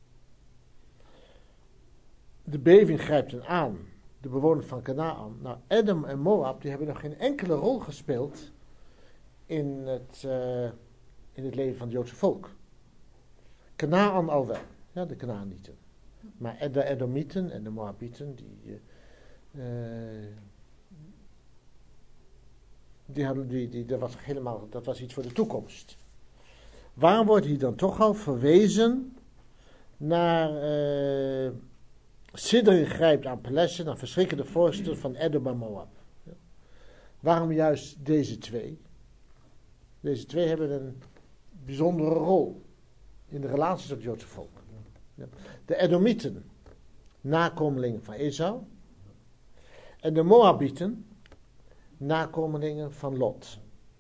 De beving grijpt hen aan, de bewoners van Kanaan. Nou, Edom en Moab, die hebben nog geen enkele rol gespeeld in het, uh, in het leven van het Joodse volk. Kanaan al wel, ja, de Kanaanieten. Maar de Edomieten en de Moabieten, die, uh, die hadden, die, die, dat was helemaal, dat was iets voor de toekomst. Waar wordt hier dan toch al verwezen naar uh, siddering grijpt aan palessen, naar verschrikkende vorsten van Edom en Moab. Ja. Waarom juist deze twee? Deze twee hebben een bijzondere rol in de relaties tot het Joodse volk. Ja. De Edomieten, nakomelingen van Esau, en de Moabieten, nakomelingen van Lot.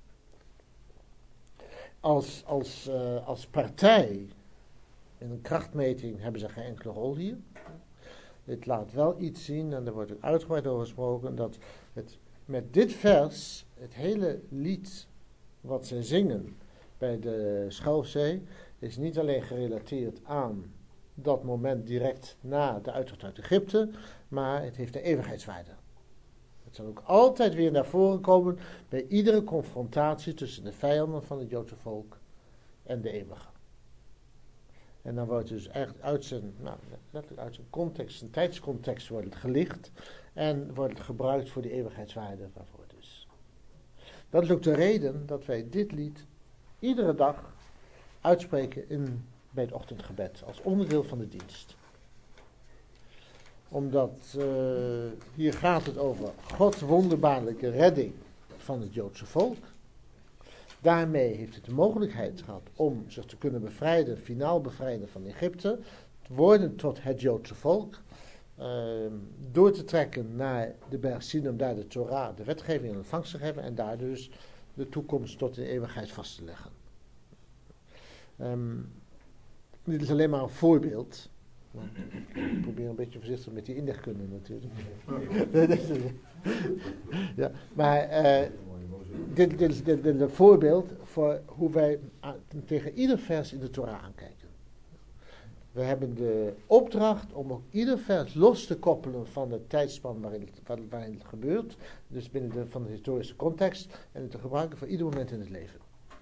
Als, als, uh, als partij in een krachtmeting hebben ze geen enkele rol hier. Dit laat wel iets zien, en er wordt ook uitgebreid over gesproken, dat het met dit vers, het hele lied wat ze zingen bij de Schelfzee, is niet alleen gerelateerd aan dat moment direct na de uittocht uit Egypte, maar het heeft een eeuwigheidswaarde. Het zal ook altijd weer naar voren komen bij iedere confrontatie tussen de vijanden van het Joodse volk en de eeuwige. En dan wordt het dus echt uit zijn, nou, letterlijk uit zijn context, zijn tijdscontext wordt het gelicht en wordt het gebruikt voor de eeuwigheidswaarde waarvoor het is. Dat is ook de reden dat wij dit lied iedere dag uitspreken in, bij het ochtendgebed als onderdeel van de dienst. Omdat uh, hier gaat het over Gods wonderbaarlijke redding van het Joodse volk. Daarmee heeft het de mogelijkheid gehad om zich te kunnen bevrijden, finaal bevrijden van Egypte, te worden tot het Joodse volk, uh, door te trekken naar de berg Sinai om daar de Torah, de wetgeving in ontvangst te geven en daar dus de toekomst tot de eeuwigheid vast te leggen. Um, dit is alleen maar een voorbeeld. Ik probeer een beetje voorzichtig met die inlegkunde natuurlijk. Ja, maar uh, dit, dit, is, dit, dit is een voorbeeld voor hoe wij aan, tegen ieder vers in de Torah aankijken. We hebben de opdracht om ook ieder vers los te koppelen van het tijdspan waarin het, waarin het gebeurt. Dus binnen de, van de historische context. En het te gebruiken voor ieder moment in het leven.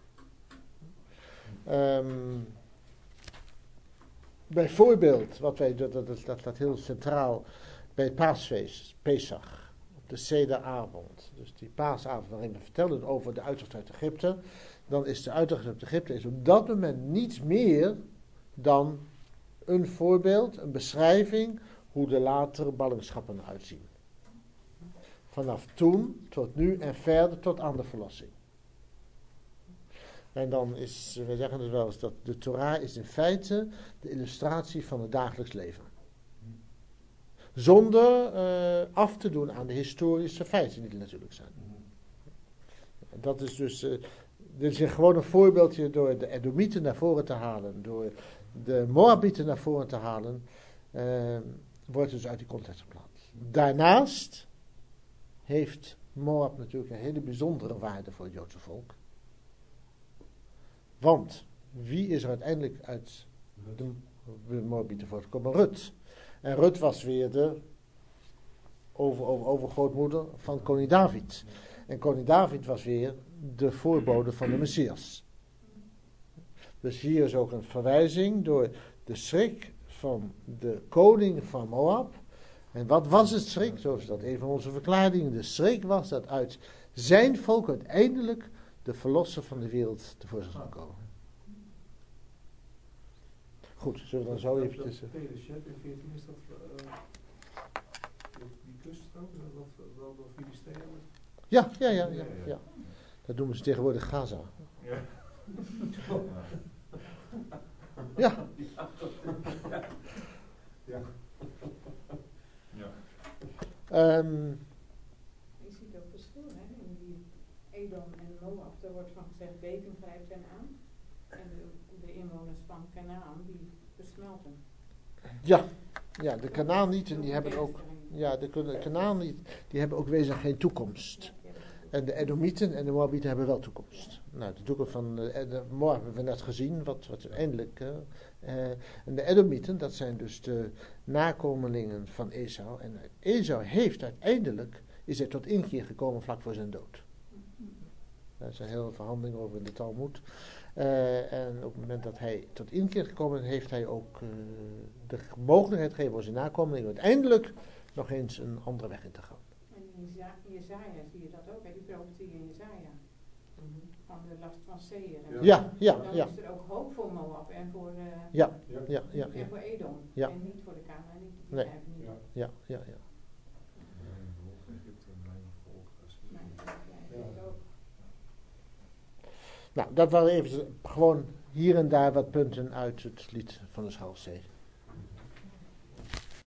Um, Bijvoorbeeld, wat wij, dat, dat, dat staat heel centraal bij het paasfeest, Pesach, op de Sederavond. Dus die paasavond waarin we vertelden over de uittocht uit Egypte. Dan is de uittocht uit Egypte is op dat moment niets meer dan een voorbeeld, een beschrijving hoe de latere ballingschappen eruit zien. Vanaf toen tot nu en verder tot aan de verlossing. En dan is, we zeggen het wel eens, dat de Torah is in feite de illustratie van het dagelijks leven. Zonder uh, af te doen aan de historische feiten die er natuurlijk zijn. Dat is dus, uh, dit is gewoon een voorbeeldje door de Edomieten naar voren te halen, door de Moabieten naar voren te halen, uh, wordt dus uit die context geplaatst. Daarnaast heeft Moab natuurlijk een hele bijzondere waarde voor het Joodse volk. Want wie is er uiteindelijk uit de, de Moabieten voortgekomen? Rut. En Rut was weer de over, over, overgrootmoeder van koning David. En koning David was weer de voorbode van de Messias. Dus hier is ook een verwijzing door de schrik van de koning van Moab. En wat was het schrik? Zo is dat een van onze verklaringen. De schrik was dat uit zijn volk uiteindelijk de verlosser van de wereld tevoorschijn zou komen. Goed, zullen we dan zo eventjes... Dat Pereshet in veertien is dat uh, die kuststrook, wat wel door Filistea wordt? Ja, ja, ja, ja, ja. Dat noemen ze tegenwoordig Gaza. Ja. Ja. Ja. Ja. Um, Je ziet ook verschil, hè, in die Edom en Moab. Er wordt van gezegd, beving grijpt hen aan. En de, de inwoners van Kanaan, die besmelten. Ja, ja, de Kanaanieten die hebben ook, ja, de, de Kanaanieten die hebben ook wezenlijk geen toekomst. En de Edomieten en de Moabieten hebben wel toekomst. Nou, de toekomst van de, de Moab hebben we net gezien, wat, wat eindelijk... Uh, uh, en de Edomieten, dat zijn dus de nakomelingen van Esau. En Esau heeft uiteindelijk, is hij tot inkeer gekomen vlak voor zijn dood. Er zijn heel veel verhandelingen over in de Talmud. Uh, en op het moment dat hij tot inkeer gekomen is, heeft hij ook uh, de mogelijkheid gegeven voor zijn nakomelingen uiteindelijk nog eens een andere weg in te gaan. In Jezaja zie je dat ook, hè? Die profetie in Jezaja. Mm-hmm. Van de last van Seir. Ja, ja, ja. Dan ja. is er ook hoop voor Moab en voor, uh, ja, ja, ja, ja, en ja. voor Edom. Ja. En niet voor de Kanaanieten. Nee. Niet. Ja, ja, ja. ja. Nou, dat waren even gewoon hier en daar wat punten uit het lied van de Schalzee.